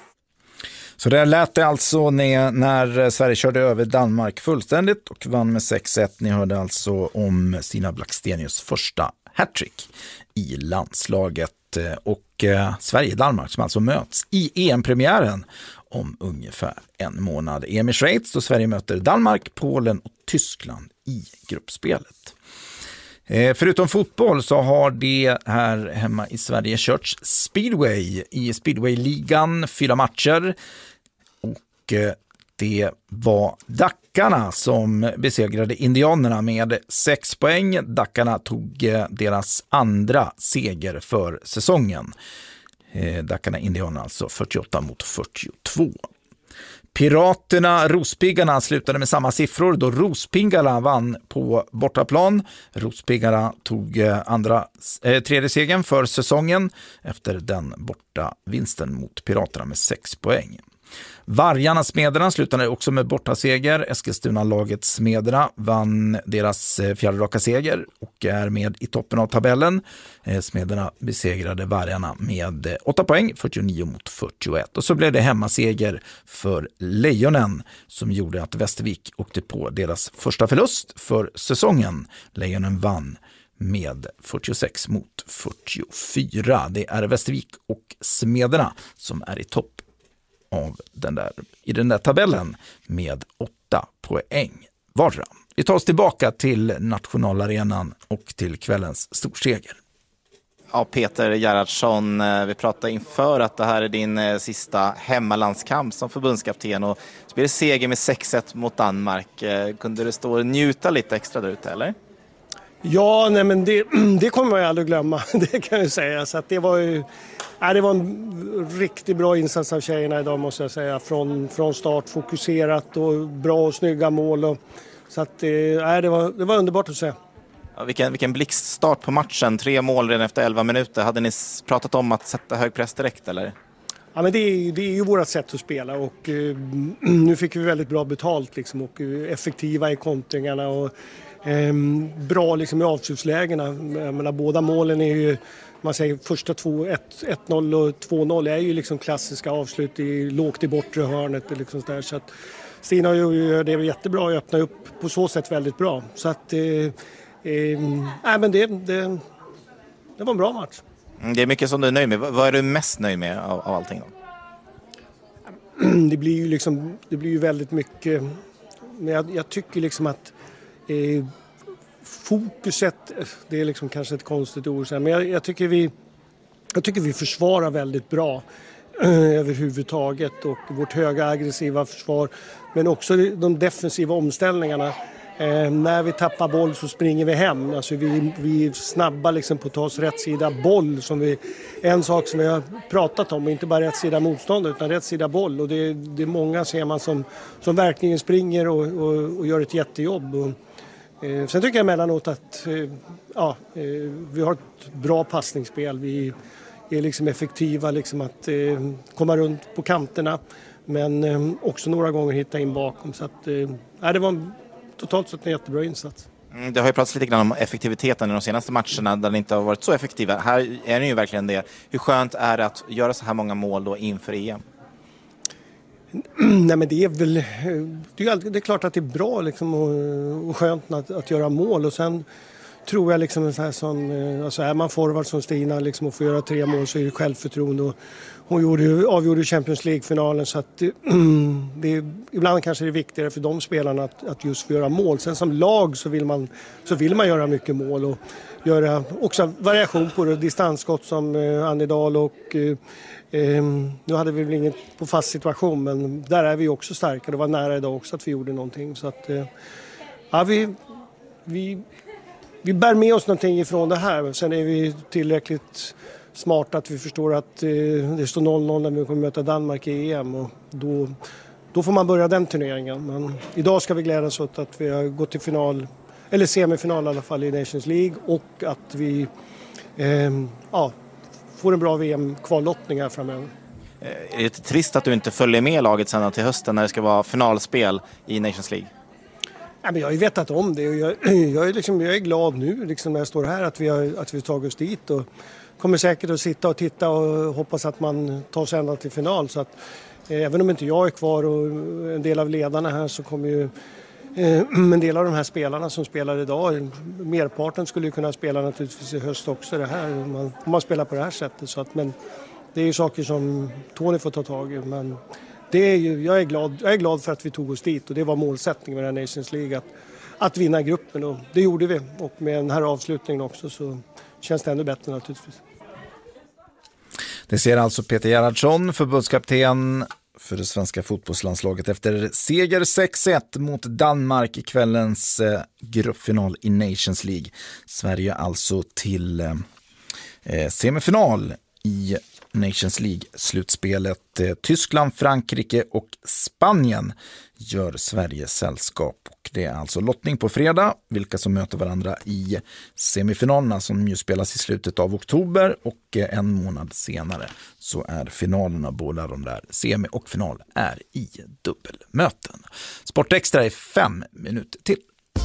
Så där lät det alltså när, när Sverige körde över Danmark fullständigt och vann med sex ett. Ni hörde alltså om Stina Blackstenius första hattrick i landslaget. Och eh, Sverige-Danmark som alltså möts i E M-premiären om ungefär en månad. E M i Schweiz då Sverige möter Danmark, Polen och Tyskland i gruppspelet. Eh, förutom fotboll så har det här hemma i Sverige körts speedway i speedway-ligan, fyra matcher. Och eh, det var Dackarna som besegrade indianerna med sex poäng. Dackarna tog eh, deras andra seger för säsongen. Eh, Dackarna indianerna alltså fyrtioåtta mot fyrtiotvå. Piraterna, Rospiggarna slutade med samma siffror då Rospiggarna vann på bortaplan. Rospiggarna tog andra, eh, tredje segern för säsongen efter den borta vinsten mot Piraterna med sex poäng. Vargarna Smederna slutade också med bortaseger. Eskilstuna-laget Smederna vann deras fjärde raka seger och är med i toppen av tabellen. Smederna besegrade Vargarna med åtta poäng, fyrtionio mot fyrtioett. Och så blev det hemmaseger för Lejonen som gjorde att Västervik åkte på deras första förlust för säsongen. Lejonen vann med fyrtiosex mot fyrtiofyra. Det är Västervik och Smederna som är i topp av den där, i den där tabellen med åtta poäng vardera. Vi tar oss tillbaka till nationalarenan och till kvällens storseger. Ja, Peter Gerhardsson, vi pratade inför att det här är din sista hemmalandskamp som förbundskapten och så blir det seger med sex ett mot Danmark. Kunde du stå och njuta lite extra där ute, eller? Ja, nej men det, det kommer jag aldrig glömma, det kan jag säga. Så att det var ju, nej, det var en riktigt bra insats av tjejerna idag måste jag säga. Från, från start, fokuserat och bra och snygga mål. Och, så att nej, det, var, det var underbart att se. Ja, vilken, vilken blixtstart på matchen, tre mål redan efter elva minuter. Hade ni pratat om att sätta hög press direkt eller? Ja, men det är, det är ju vårt sätt att spela och uh, nu fick vi väldigt bra betalt liksom, och uh, effektiva i kontringarna och um, bra liksom, i avslutslägena. Jag menar, båda målen är ju, man säger första två, ett, ett noll och två noll är ju liksom klassiska avslut i, lågt i bortre hörnet. Liksom där, så att Stina gör det jättebra och öppnar upp på så sätt väldigt bra. Så att, uh, um, nej, men det, det, det var en bra match. Det är mycket som du är nöjd med. Vad är du mest nöjd med av, av allting då? Det blir ju liksom, det blir ju väldigt mycket, men jag, jag tycker liksom att eh, fokuset, det är liksom kanske ett konstigt ord, men jag, jag, tycker vi, jag tycker vi försvarar väldigt bra eh, överhuvudtaget och vårt höga aggressiva försvar, men också de defensiva omställningarna. Eh, när vi tappar boll så springer vi hem. Alltså vi, vi är snabba liksom på att ta oss rätt sida boll. Som vi, en sak som vi har pratat om, inte bara rätt sida motstånd utan rätt sida boll. Och det, det är många ser man som, som verkligen springer och, och, och gör ett jättejobb. Och, eh, sen tycker jag emellanåt att eh, ja, eh, vi har ett bra passningsspel. Vi är liksom effektiva liksom att eh, komma runt på kanterna. Men eh, också några gånger hitta in bakom. Så att, eh, det var en, totalt sett en jättebra insats. Det har ju pratats lite grann om effektiviteten i de senaste matcherna där den inte har varit så effektiva. Här är det ju verkligen det. Hur skönt är det att göra så här många mål då inför E M? Nej, men det är väl det är, alltid, det är klart att det är bra liksom, och, och skönt att, att göra mål. Och sen tror jag liksom så här som, alltså är man forward som Stina liksom, och får göra tre mål så är det självförtroende. Och hon gjorde, avgjorde Champions League-finalen så att det, ibland kanske det är viktigare för de spelarna att, att just få göra mål. Sen som lag så vill man, så vill man göra mycket mål och göra också variation på det. Distansskott som eh, Annedal och eh, eh, nu hade vi väl inget på fast situation men där är vi också starka. Det var nära idag också att vi gjorde någonting. Så att, eh, ja, vi, vi, vi bär med oss någonting ifrån det här. Sen är vi tillräckligt smart att vi förstår att eh, det står noll noll när vi kommer möta Danmark i E M och då, då får man börja den turneringen. Men idag ska vi glädjas åt att vi har gått till final, eller semifinal i alla fall i Nations League och att vi eh, ja, får en bra V M-kvallottning här framöver. Är det trist att du inte följer med laget sen till hösten när det ska vara finalspel i Nations League? Ja, men jag har ju vetat om det och jag, jag, är, liksom, jag är glad nu liksom, när jag står här att vi har, att vi har tagit oss dit och kommer säkert att sitta och titta och hoppas att man tar sig ända till final. Så att, eh, även om inte jag är kvar och en del av ledarna här så kommer ju eh, en del av de här spelarna som spelar idag, merparten skulle ju kunna spela naturligtvis i höst också det här, om man, om man spelar på det här sättet. Så att, men det är ju saker som Tony får ta tag i. Men det är ju, jag, är glad, jag är glad för att vi tog oss dit och det var målsättningen med den Nations League att, att vinna gruppen och det gjorde vi. Och med den här avslutningen också så känns det ännu bättre naturligtvis. Det ser alltså Peter Gerhardsson, förbundskapten för det svenska fotbollslandslaget efter seger sex ett mot Danmark i kvällens eh, gruppfinal i Nations League. Sverige alltså till eh, semifinal i Nations League-slutspelet. Eh, Tyskland, Frankrike och Spanien gör Sverige sällskap. Och det är alltså lottning på fredag, vilka som möter varandra i semifinalerna som ju spelas i slutet av oktober och eh, en månad senare så är finalerna, båda de där semi och final är i dubbelmöten. Sportextra är fem minuter till.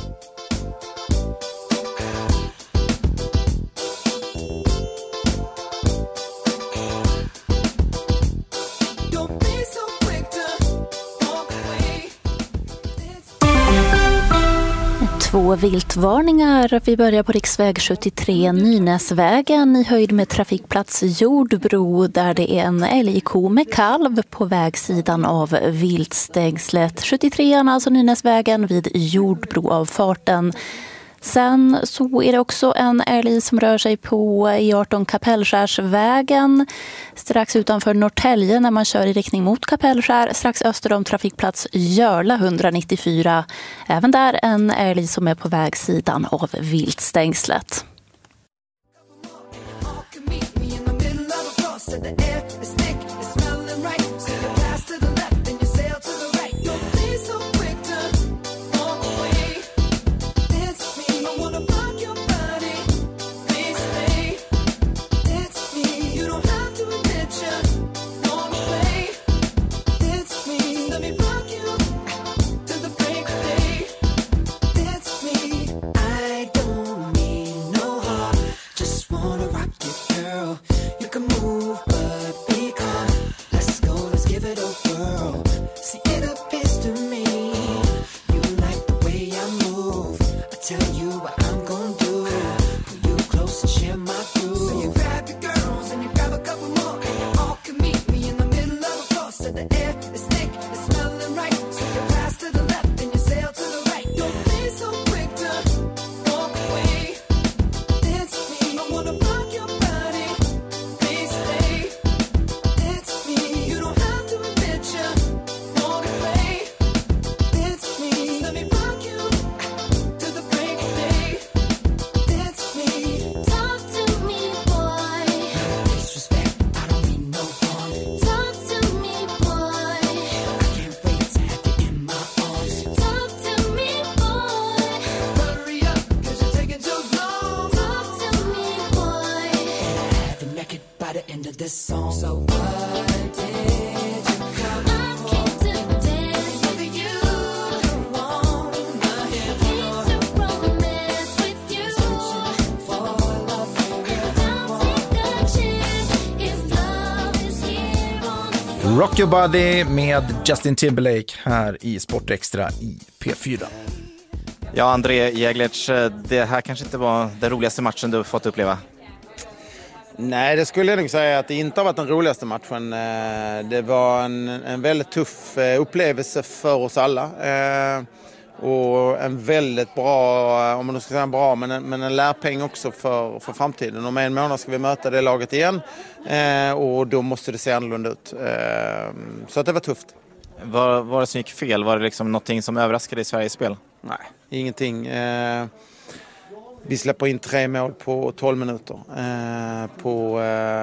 Två viltvarningar. Vi börjar på riksväg sjuttiotre Nynäsvägen i höjd med trafikplats Jordbro där det är en älgko med kalv på vägsidan av viltstängslet. sjuttiotrean, alltså Nynäsvägen vid Jordbroavfarten. Sen så är det också en älg som rör sig på E arton Kapellskärsvägen strax utanför Norrtälje när man kör i riktning mot Kapellskär, strax öster om trafikplats Görla etthundranittiofyra. Även där en älg som är på vägsidan av viltstängslet. Wanna rock it, girl. You can move, but be calm. Rock Your Body med Justin Timberlake här i Sport Extra i P fyra. Ja, André Jäglec, det här kanske inte var den roligaste matchen du fått uppleva. Nej, det skulle jag nog säga att det inte har varit den roligaste matchen. Det var en, en väldigt tuff upplevelse för oss alla. Och en väldigt bra, om man nu ska säga bra, men en, men en lärpeng också för, för framtiden. Om en månad ska vi möta det laget igen och då måste det se annorlunda ut. Så att det var tufft. Vad var det som gick fel? Var det liksom någonting som överraskade i Sveriges spel? Nej, ingenting. Vi släpper in tre mål på tolv minuter på,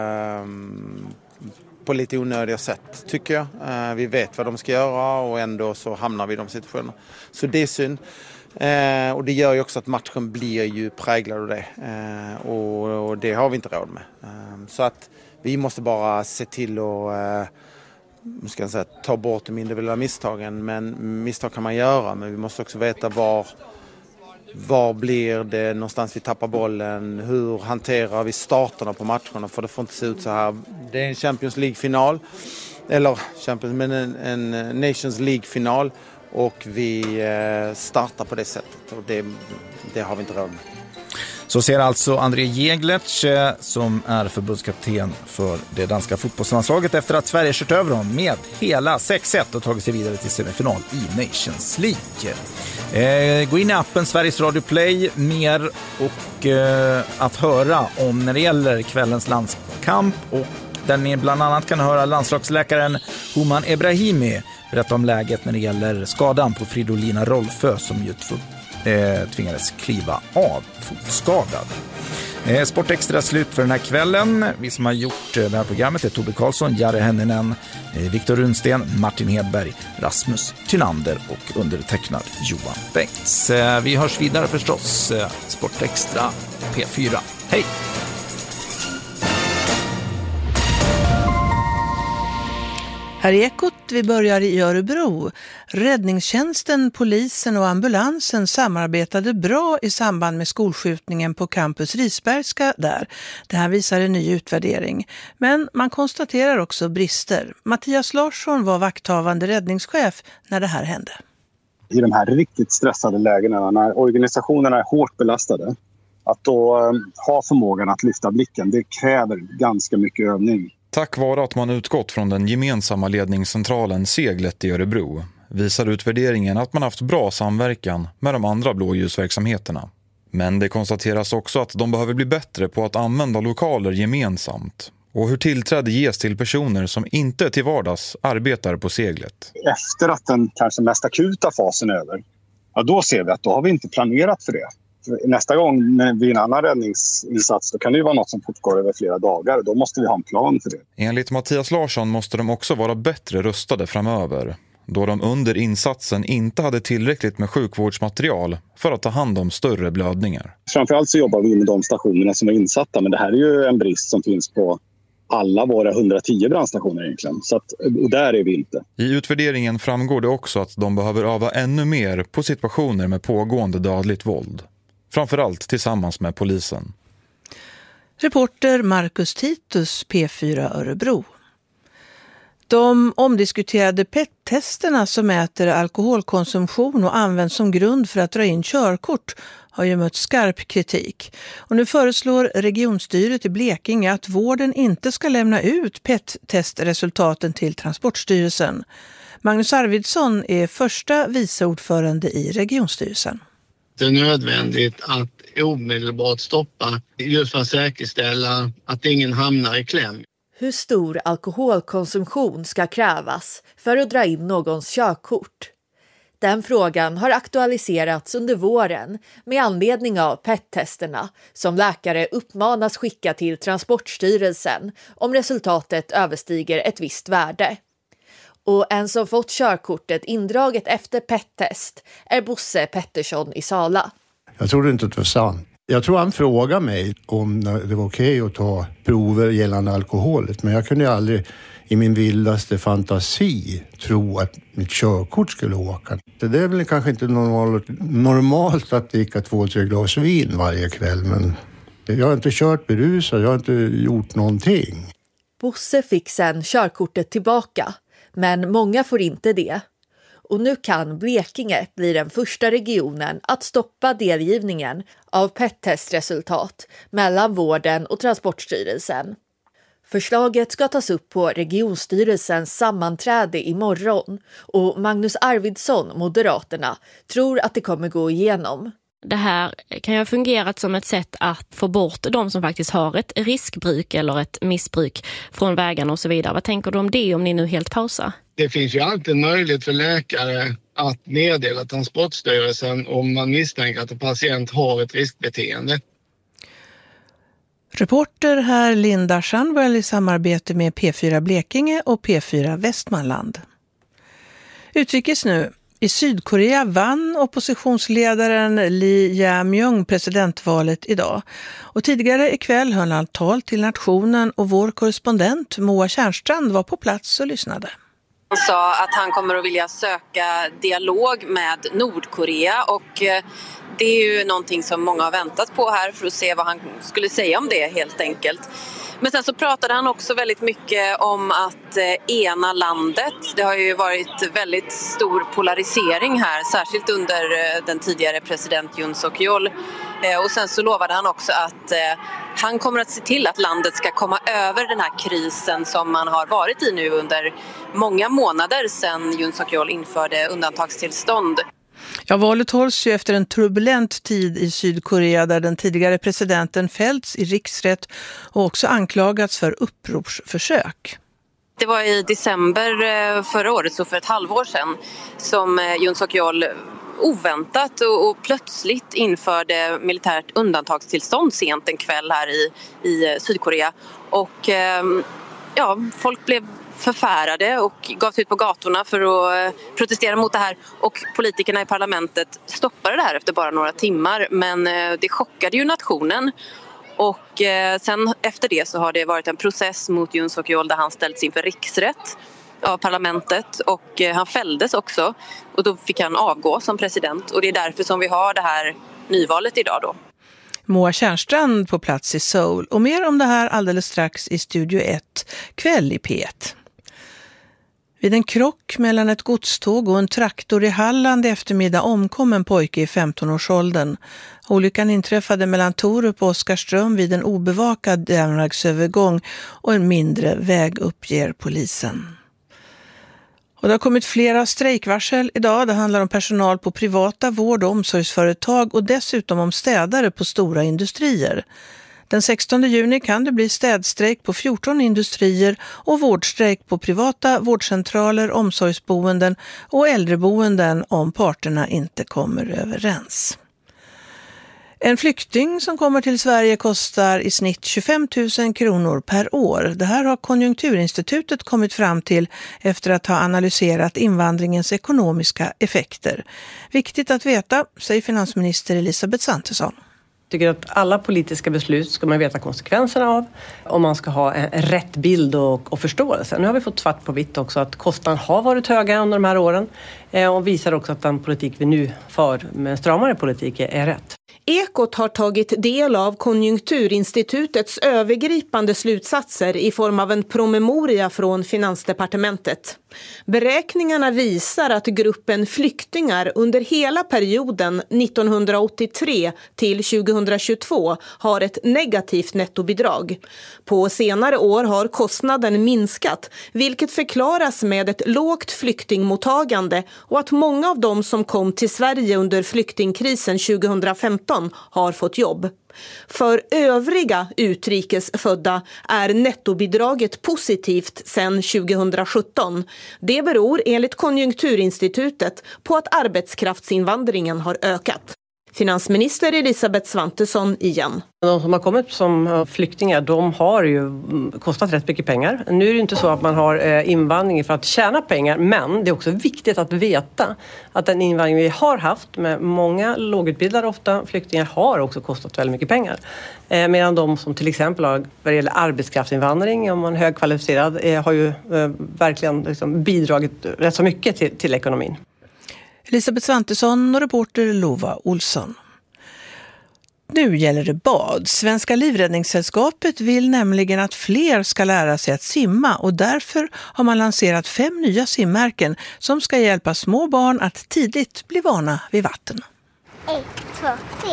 på lite onödiga sätt, tycker jag. Vi vet vad de ska göra och ändå så hamnar vi i de situationerna. Så det är synd. Och det gör ju också att matchen blir ju präglad av det. Och det har vi inte råd med. Så att vi måste bara se till att ska jag säga, ta bort de individuella misstagen, men misstag kan man göra, men vi måste också veta var, var blir det någonstans vi tappar bollen, hur hanterar vi starterna på matcherna, för det får inte se ut så här. Det är en Champions League-final, eller Champions, men en, en Nations League-final, och vi startar på det sättet, och det, det har vi inte råd med. Så ser alltså André Jäglec, som är förbundskapten för det danska fotbollslandslaget, efter att Sverige kört över dem med hela sex ett och tagit sig vidare till semifinal i Nations League. Eh, gå in i appen Sveriges Radio Play, mer och eh, att höra om när det gäller kvällens landskamp, och där ni bland annat kan höra landslagsläkaren Homan Ebrahimi berätta om läget när det gäller skadan på Fridolina Rolfö, som ju Eh, tvingades kliva av fotskadad. Eh, Sport Extra slut för den här kvällen. Vi som har gjort eh, det här programmet är Tobbe Karlsson, Jare Henninen, eh, Viktor Runsten, Martin Hedberg, Rasmus Tynander och undertecknad Johan Bengts. Eh, vi hörs vidare förstås. Eh, Sport Extra P fyra. Hej! Här är Ekot, vi börjar i Örebro. Räddningstjänsten, polisen och ambulansen samarbetade bra i samband med skolskjutningen på campus Risbergska där. Det här visar en ny utvärdering. Men man konstaterar också brister. Mattias Larsson var vakthavande räddningschef när det här hände. I de här riktigt stressade lägena, när organisationerna är hårt belastade, att då ha förmågan att lyfta blicken, det kräver ganska mycket övning. Tack vare att man utgått från den gemensamma ledningscentralen Seglet i Örebro visar utvärderingen att man haft bra samverkan med de andra blåljusverksamheterna. Men det konstateras också att de behöver bli bättre på att använda lokaler gemensamt och hur tillträde ges till personer som inte till vardags arbetar på Seglet. Efter att den kanske mest akuta fasen är över, ja, då ser vi att då har vi inte planerat för det. Nästa gång vid en annan räddningsinsats, då kan det ju vara något som fortgår över flera dagar. Då måste vi ha en plan för det. Enligt Mattias Larsson måste de också vara bättre rustade framöver, då de under insatsen inte hade tillräckligt med sjukvårdsmaterial för att ta hand om större blödningar. Framförallt så jobbar vi med de stationerna som är insatta, men det här är ju en brist som finns på alla våra hundratio brandstationer egentligen. Så att, och där är vi inte. I utvärderingen framgår det också att de behöver öva ännu mer på situationer med pågående dödligt våld. Framförallt tillsammans med polisen. Reporter Marcus Titus, P fyra Örebro. De omdiskuterade P E T-testerna som mäter alkoholkonsumtion och används som grund för att dra in körkort har ju mött skarp kritik. Och nu föreslår regionstyret i Blekinge att vården inte ska lämna ut P E T-testresultaten till Transportstyrelsen. Magnus Arvidsson är första viceordförande i regionstyrelsen. Det är nödvändigt att omedelbart stoppa just för att säkerställa att ingen hamnar i kläm. Hur stor alkoholkonsumtion ska krävas för att dra in någons körkort? Den frågan har aktualiserats under våren med anledning av P E T-testerna som läkare uppmanas skicka till Transportstyrelsen om resultatet överstiger ett visst värde. Och en som fått körkortet indraget efter P E T-test är Bosse Pettersson i Sala. Jag trodde inte att det var sant. Jag tror han frågade mig om det var okej att ta prover gällande alkoholet. Men jag kunde aldrig i min vildaste fantasi tro att mitt körkort skulle åka. Det är väl kanske inte normalt, normalt att dricka två, tre glas vin varje kväll. Men jag har inte kört berusad, jag har inte gjort någonting. Bosse fick sedan körkortet tillbaka, men många får inte det. Och nu kan Blekinge bli den första regionen att stoppa delgivningen av P E T-testresultat mellan vården och Transportstyrelsen. Förslaget ska tas upp på regionstyrelsens sammanträde imorgon och Magnus Arvidsson, Moderaterna, tror att det kommer gå igenom. Det här kan ju ha fungerat som ett sätt att få bort de som faktiskt har ett riskbruk eller ett missbruk från vägarna och så vidare. Vad tänker du om det om ni nu helt pausar? Det finns ju alltid möjlighet för läkare att meddela Transportstyrelsen om man misstänker att en patient har ett riskbeteende. Reporter här Linda Schanwell i samarbete med P fyra Blekinge och P fyra Västmanland. Utrikes nu. I Sydkorea vann oppositionsledaren Lee Jae-myung presidentvalet idag. Och tidigare ikväll höll han tal till nationen och vår korrespondent Moa Tjärnstrand var på plats och lyssnade. Han sa att han kommer att vilja söka dialog med Nordkorea och det är ju någonting som många har väntat på här för att se vad han skulle säga om det helt enkelt. Men sen så pratade han också väldigt mycket om att ena landet. Det har ju varit väldigt stor polarisering här, särskilt under den tidigare president Yoon Suk-yeol. Och sen så lovade han också att han kommer att se till att landet ska komma över den här krisen som man har varit i nu under många månader sedan Yoon Suk-yeol införde undantagstillstånd. Ja, valet hålls ju efter en turbulent tid i Sydkorea där den tidigare presidenten fällts i riksrätt och också anklagats för upprorsförsök. Det var i december förra året, så för ett halvår sedan, som Yoon Suk-yeol oväntat och, och plötsligt införde militärt undantagstillstånd sent en kväll här i, i Sydkorea. Och ja, folk blev förfärade och gav sig ut på gatorna för att protestera mot det här. Och politikerna i parlamentet stoppade det här efter bara några timmar. Men det chockade ju nationen. Och sen efter det så har det varit en process mot Yoon Suk-yeol där han ställts inför riksrätt av parlamentet. Och han fälldes också. Och då fick han avgå som president. Och det är därför som vi har det här nyvalet idag då. Moa Tjärnstrand på plats i Seoul. Och mer om det här alldeles strax i Studio ett, kväll i P ett. Vid en krock mellan ett godståg och en traktor i Halland eftermiddag omkom en pojke i femton-årsåldern. Olyckan inträffade mellan Torup och Oskarström vid en obevakad järnvägsövergång och en mindre väg, uppger polisen. Och det har kommit flera strejkvarsel idag. Det handlar om personal på privata vård- och omsorgsföretag och dessutom om städare på stora industrier. Den sextonde juni kan det bli städstrejk på fjorton industrier och vårdstrejk på privata vårdcentraler, omsorgsboenden och äldreboenden om parterna inte kommer överens. En flykting som kommer till Sverige kostar i snitt tjugofem tusen kronor per år. Det här har Konjunkturinstitutet kommit fram till efter att ha analyserat invandringens ekonomiska effekter. Viktigt att veta, säger finansminister Elisabeth Svantesson. Jag tycker att alla politiska beslut ska man veta konsekvenserna av om man ska ha en rätt bild och, och förståelse. Nu har vi fått svart på vitt också att kostnaderna har varit höga under de här åren och visar också att den politik vi nu för med en stramare politik är rätt. Ekot har tagit del av Konjunkturinstitutets övergripande slutsatser i form av en promemoria från Finansdepartementet. Beräkningarna visar att gruppen flyktingar under hela perioden nittonhundraåttiotre till tjugohundratjugotvå har ett negativt nettobidrag. På senare år har kostnaden minskat, vilket förklaras med ett lågt flyktingmottagande och att många av dem som kom till Sverige under flyktingkrisen tjugohundrafemton har fått jobb. För övriga utrikesfödda är nettobidraget positivt sedan tjugohundrasjutton. Det beror enligt Konjunkturinstitutet på att arbetskraftsinvandringen har ökat. Finansminister Elisabeth Svantesson igen. De som har kommit som flyktingar, de har ju kostat rätt mycket pengar. Nu är det inte så att man har invandring för att tjäna pengar, men det är också viktigt att veta att den invandring vi har haft med många lågutbildade ofta flyktingar har också kostat väldigt mycket pengar. Medan de som till exempel har, vad det gäller arbetskraftsinvandring, om man är högkvalificerad, har ju verkligen liksom bidragit rätt så mycket till, till ekonomin. Elisabeth Svantesson och reporter Lova Olsson. nu gäller det bad. Svenska livräddningssällskapet vill nämligen att fler ska lära sig att simma och därför har man lanserat fem nya simmärken som ska hjälpa små barn att tidigt bli vana vid vatten. Ett, två, tre.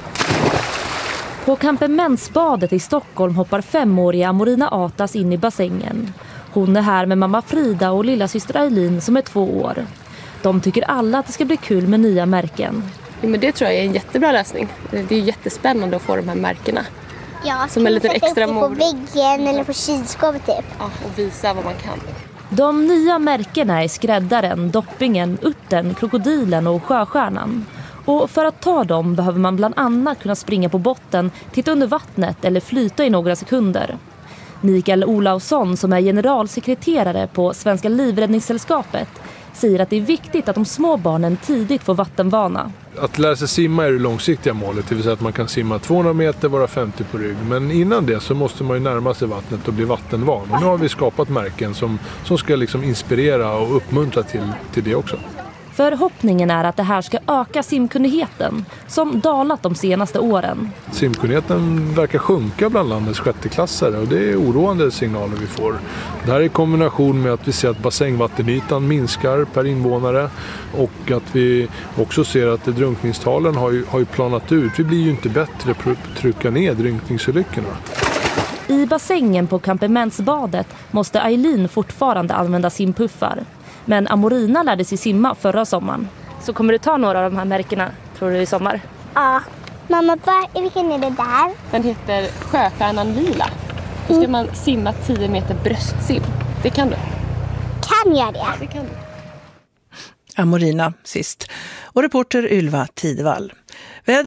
På Campemensbadet i Stockholm hoppar femåriga Amorina Atas in i bassängen. Hon är här med mamma Frida och lilla syster Eileen som är två år. De tycker alla att det ska bli kul med nya märken. Ja, men det tror jag är en jättebra lösning. Det är jättespännande att få de här märkena. Ja, som en liten extra på väggen eller på kylskåpet typ. Ja, och visa vad man kan. De nya märkena är skräddaren, doppingen, utten, krokodilen och sjöstjärnan. Och för att ta dem behöver man bland annat kunna springa på botten, titta under vattnet eller flyta i några sekunder. Mikael Olausson, som är generalsekreterare på Svenska livräddningssällskapet, säger att det är viktigt att de små barnen tidigt får vattenvana. Att lära sig simma är det långsiktiga målet, det vill säga att man kan simma tvåhundra meter, vara femtio på rygg. Men innan det så måste man ju närma sig vattnet och bli vattenvan. Och nu har vi skapat märken som, som ska liksom inspirera och uppmuntra till, till det också. Förhoppningen är att det här ska öka simkunnigheten, som dalat de senaste åren. Simkunnigheten verkar sjunka bland landets sjätteklassare och det är oroande signaler vi får. Det här är i kombination med att vi ser att bassängvattenytan minskar per invånare och att vi också ser att drunkningstalen har ju, har ju planat ut. Vi blir ju inte bättre på att trycka ner drunkningsolyckorna. I bassängen på Campemensbadet måste Eileen fortfarande använda simpuffar. Men Amorina lärde sig simma förra sommaren. Så kommer du ta några av de här märkena, tror du, i sommar? Ja. Mamma, var, vilken är det där? Den heter Sjöstjärnan Lila. Då ska man simma tio meter bröstsim. Det kan du. Kan jag det? Ja, det kan du. Amorina sist. Och reporter Ylva Tidevall.